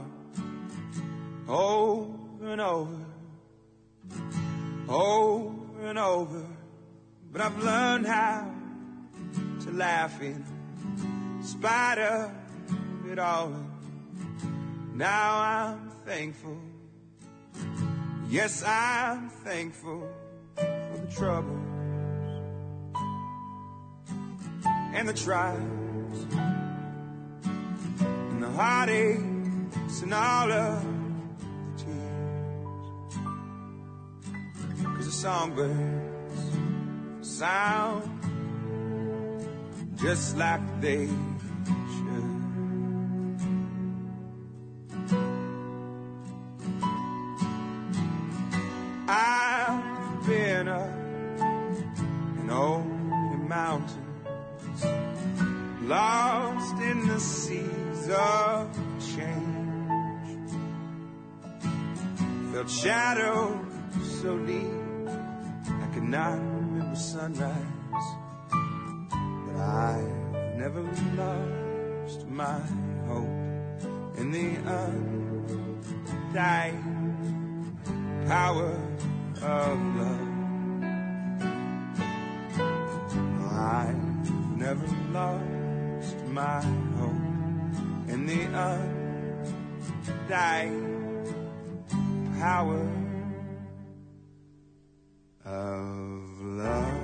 over and over, over and over. But I've learned how to laugh in spite of it all. Now I'm thankful, yes, I'm thankful for the troubles and the trials and the heartaches and all of the tears. 'Cause the songbirds sound just like they should. I've been up in lonely mountains, lost in the seas of change, felt shadows so deep I could not remember sunrise. But I've never lost my hope in the undying power of love. I've never lost my hope in the undying power of love.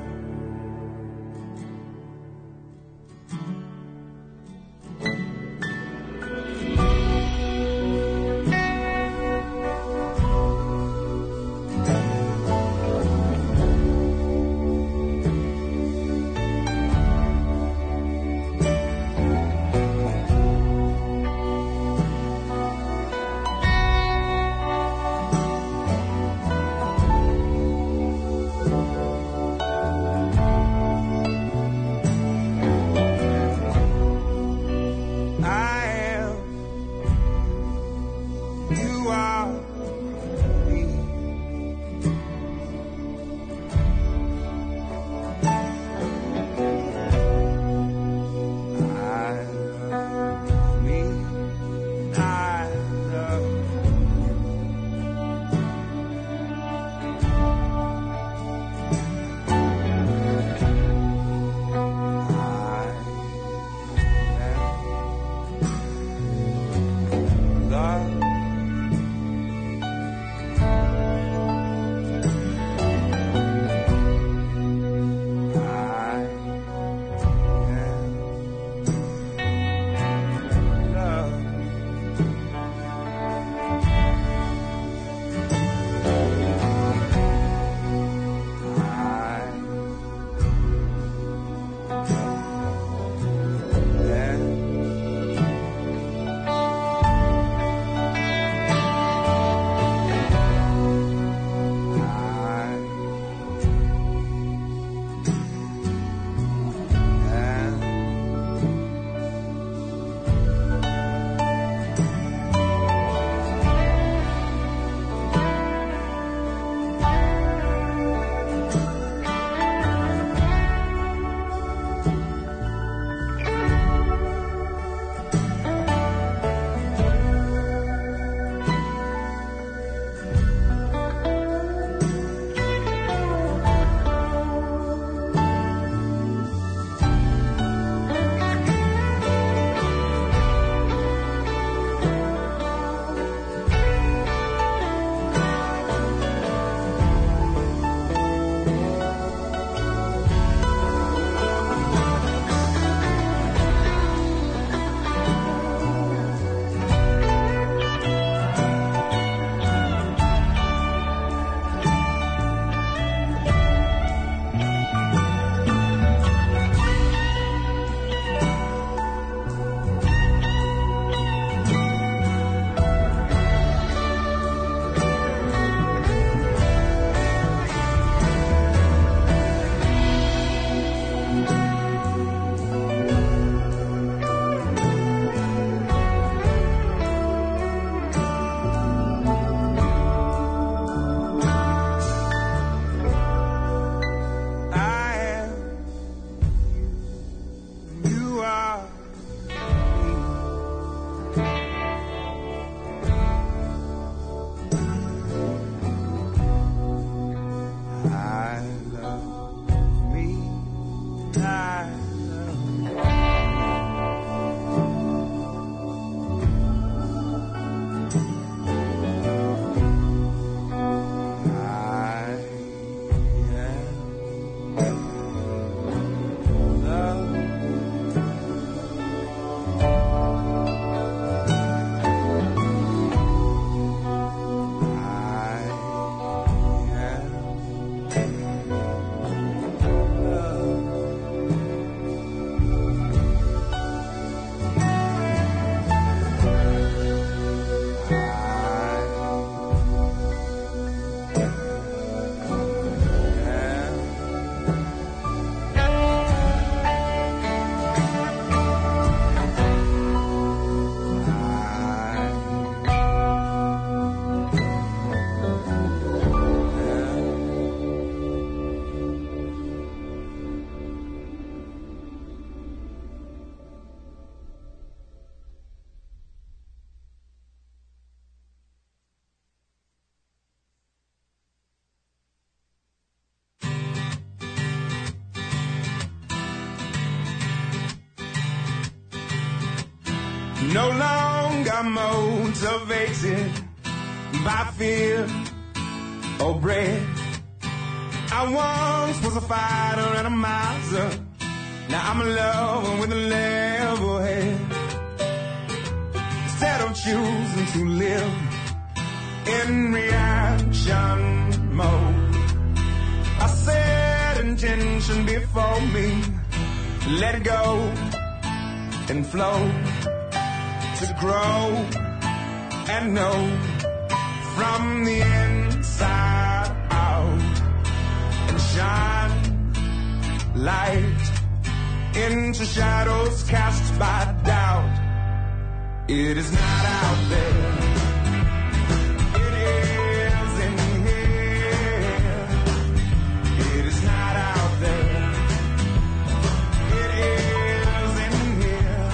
no longer motivated by fear or bread. I once was a fighter and a miser. Now I'm a lover with a level head. Instead of choosing to live in reaction mode, I set intention before me. Let it go and flow, to grow and know from the inside out, and shine light into shadows cast by doubt. It is not out there, it is in here. It is not out there, it is in here.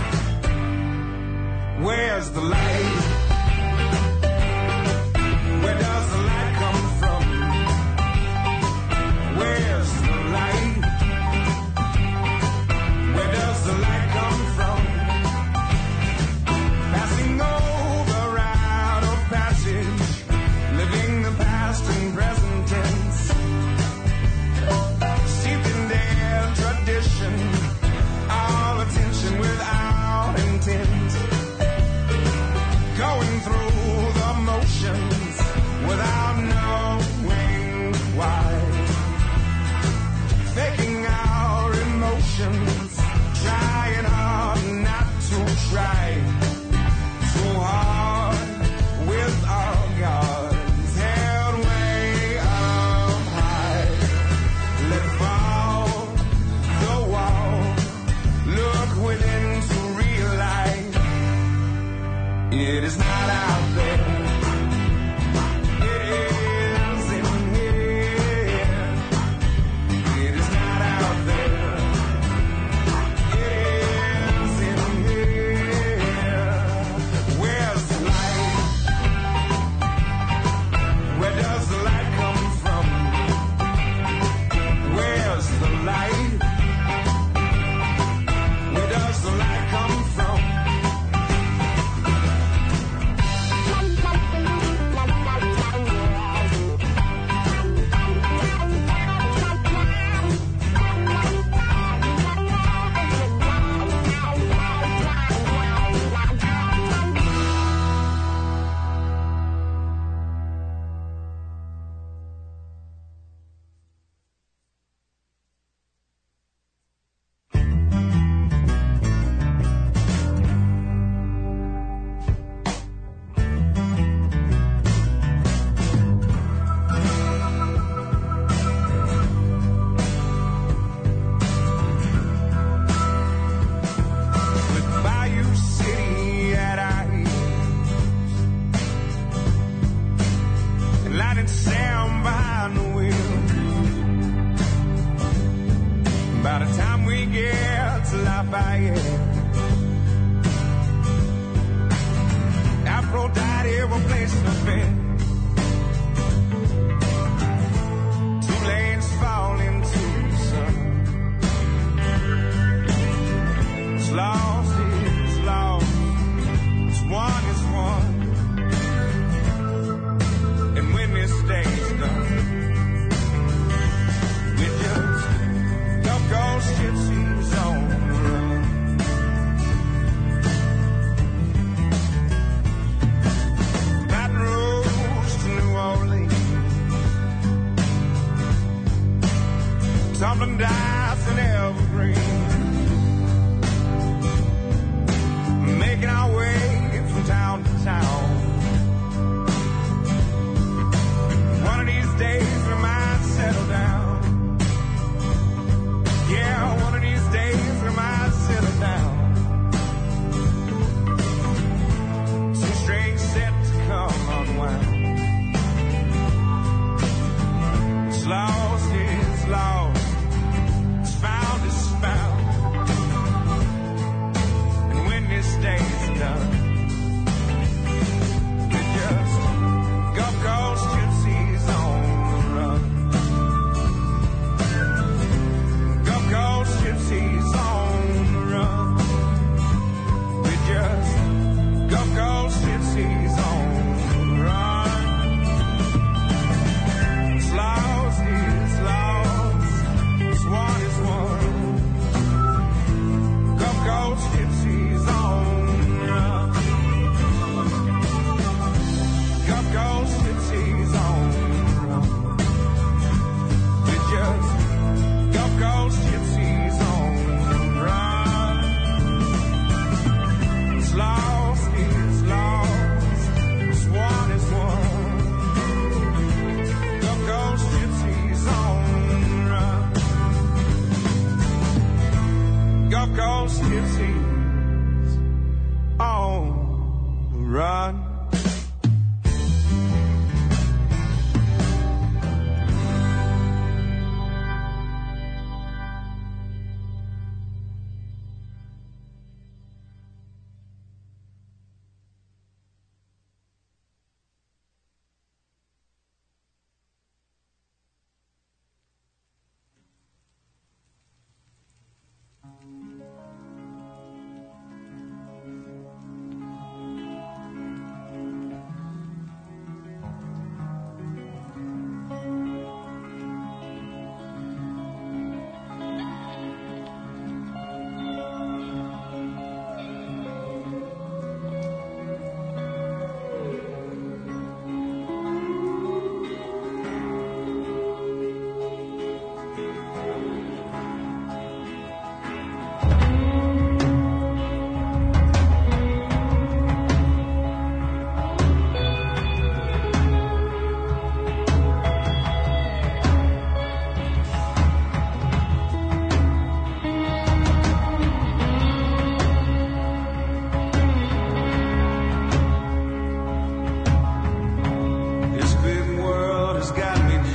Where's the light? Where does the light come from? Where's the light? Where does the light come from? Passing over out of passage, living the past and present tense, steeped in their tradition, all attention without intent, going through the motions without knowing why, faking our emotions, trying hard not to try too hard with our guards held way up high. Let fall the wall, look within to realize it is not out there. It is in here. It is not out there. It is in here. Where's the light? Where does the light come from? Where's the light? Where does the light come from? With Bayou City at our heels, and lighting Sam behind the wheel. By the time we get to Lafayette, Aphrodite will place the bet. Two lanes fall into the sun. It's lost, it's lost. It's one, it's one. And when this day's done, we just go ghost gypsies on the run. Baton Rouge to New Orleans, tumbling dice and evergreen, making our way from town to town. One of these days we might settle down. Yeah, one of these days we might settle down. Some strings set to come unwound. It's lost, it's lost. It's found, it's found. And when this day's done, we just Gulf Coast gypsies on the run. Gulf Coast gypsies on the run. We just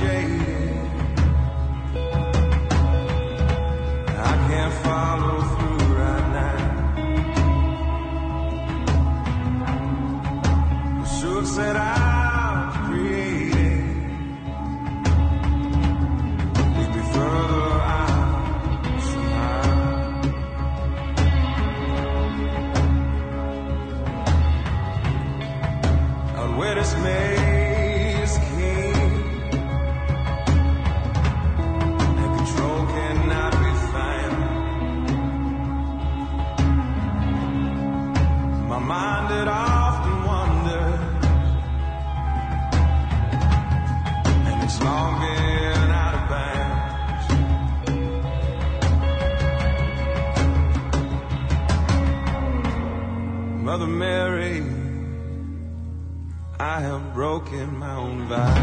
jaded. I can't follow through right now. The suits that I've created lead me further out somehow. Out where this maze came and control cannot be found. My mind had often wondered, and it's long been out of bounds. Mother Mary, I have broken my own vow.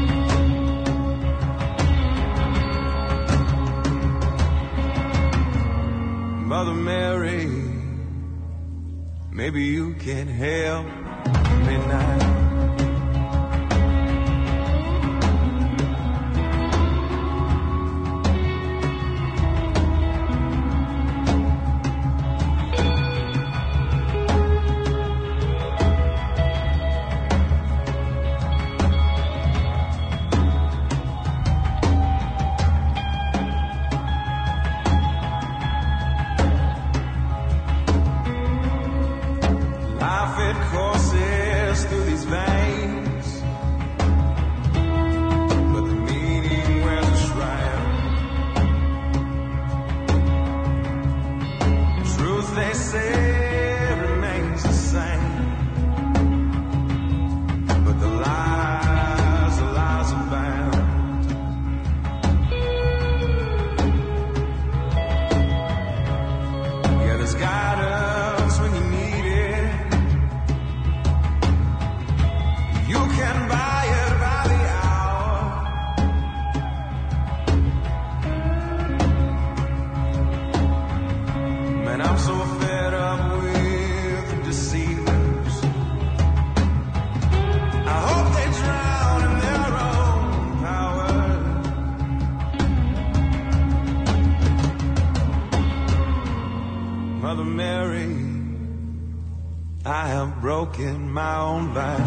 Mother Mary, maybe you can help me now. Life it courses through these veins, but the meaning wears a shroud. Truth they say remains the same, but the lies, the lies abound. Yeah, there's guidance when you need it. You can buy it by the hour. Man, I'm so fed up with the deceivers. I hope they drown in their own power. Mother Mary, I have broken my own vow.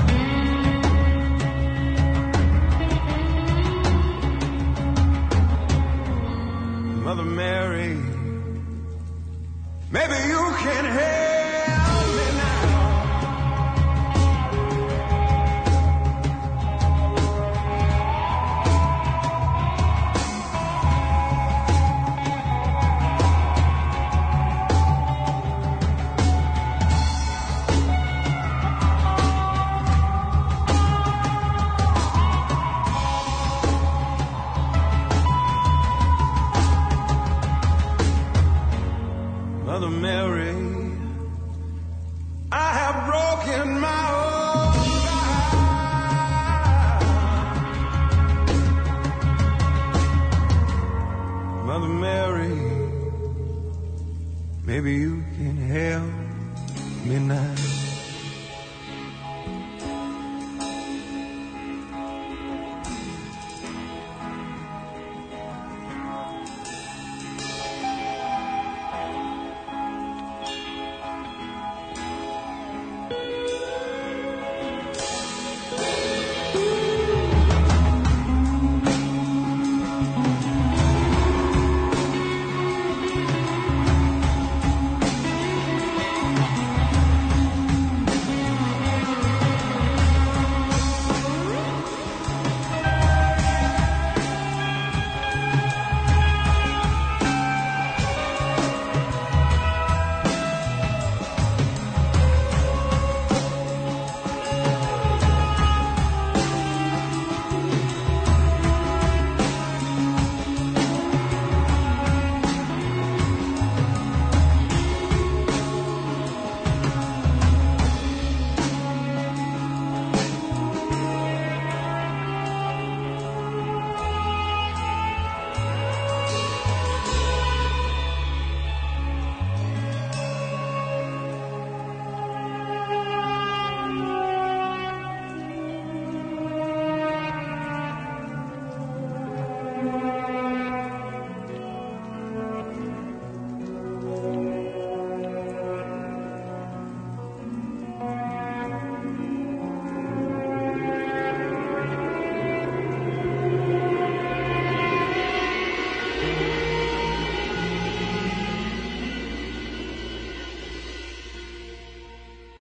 Mother Mary, maybe you can help me now. Mother Mary, I have broken my own vow. Mother Mary, maybe you can help me now.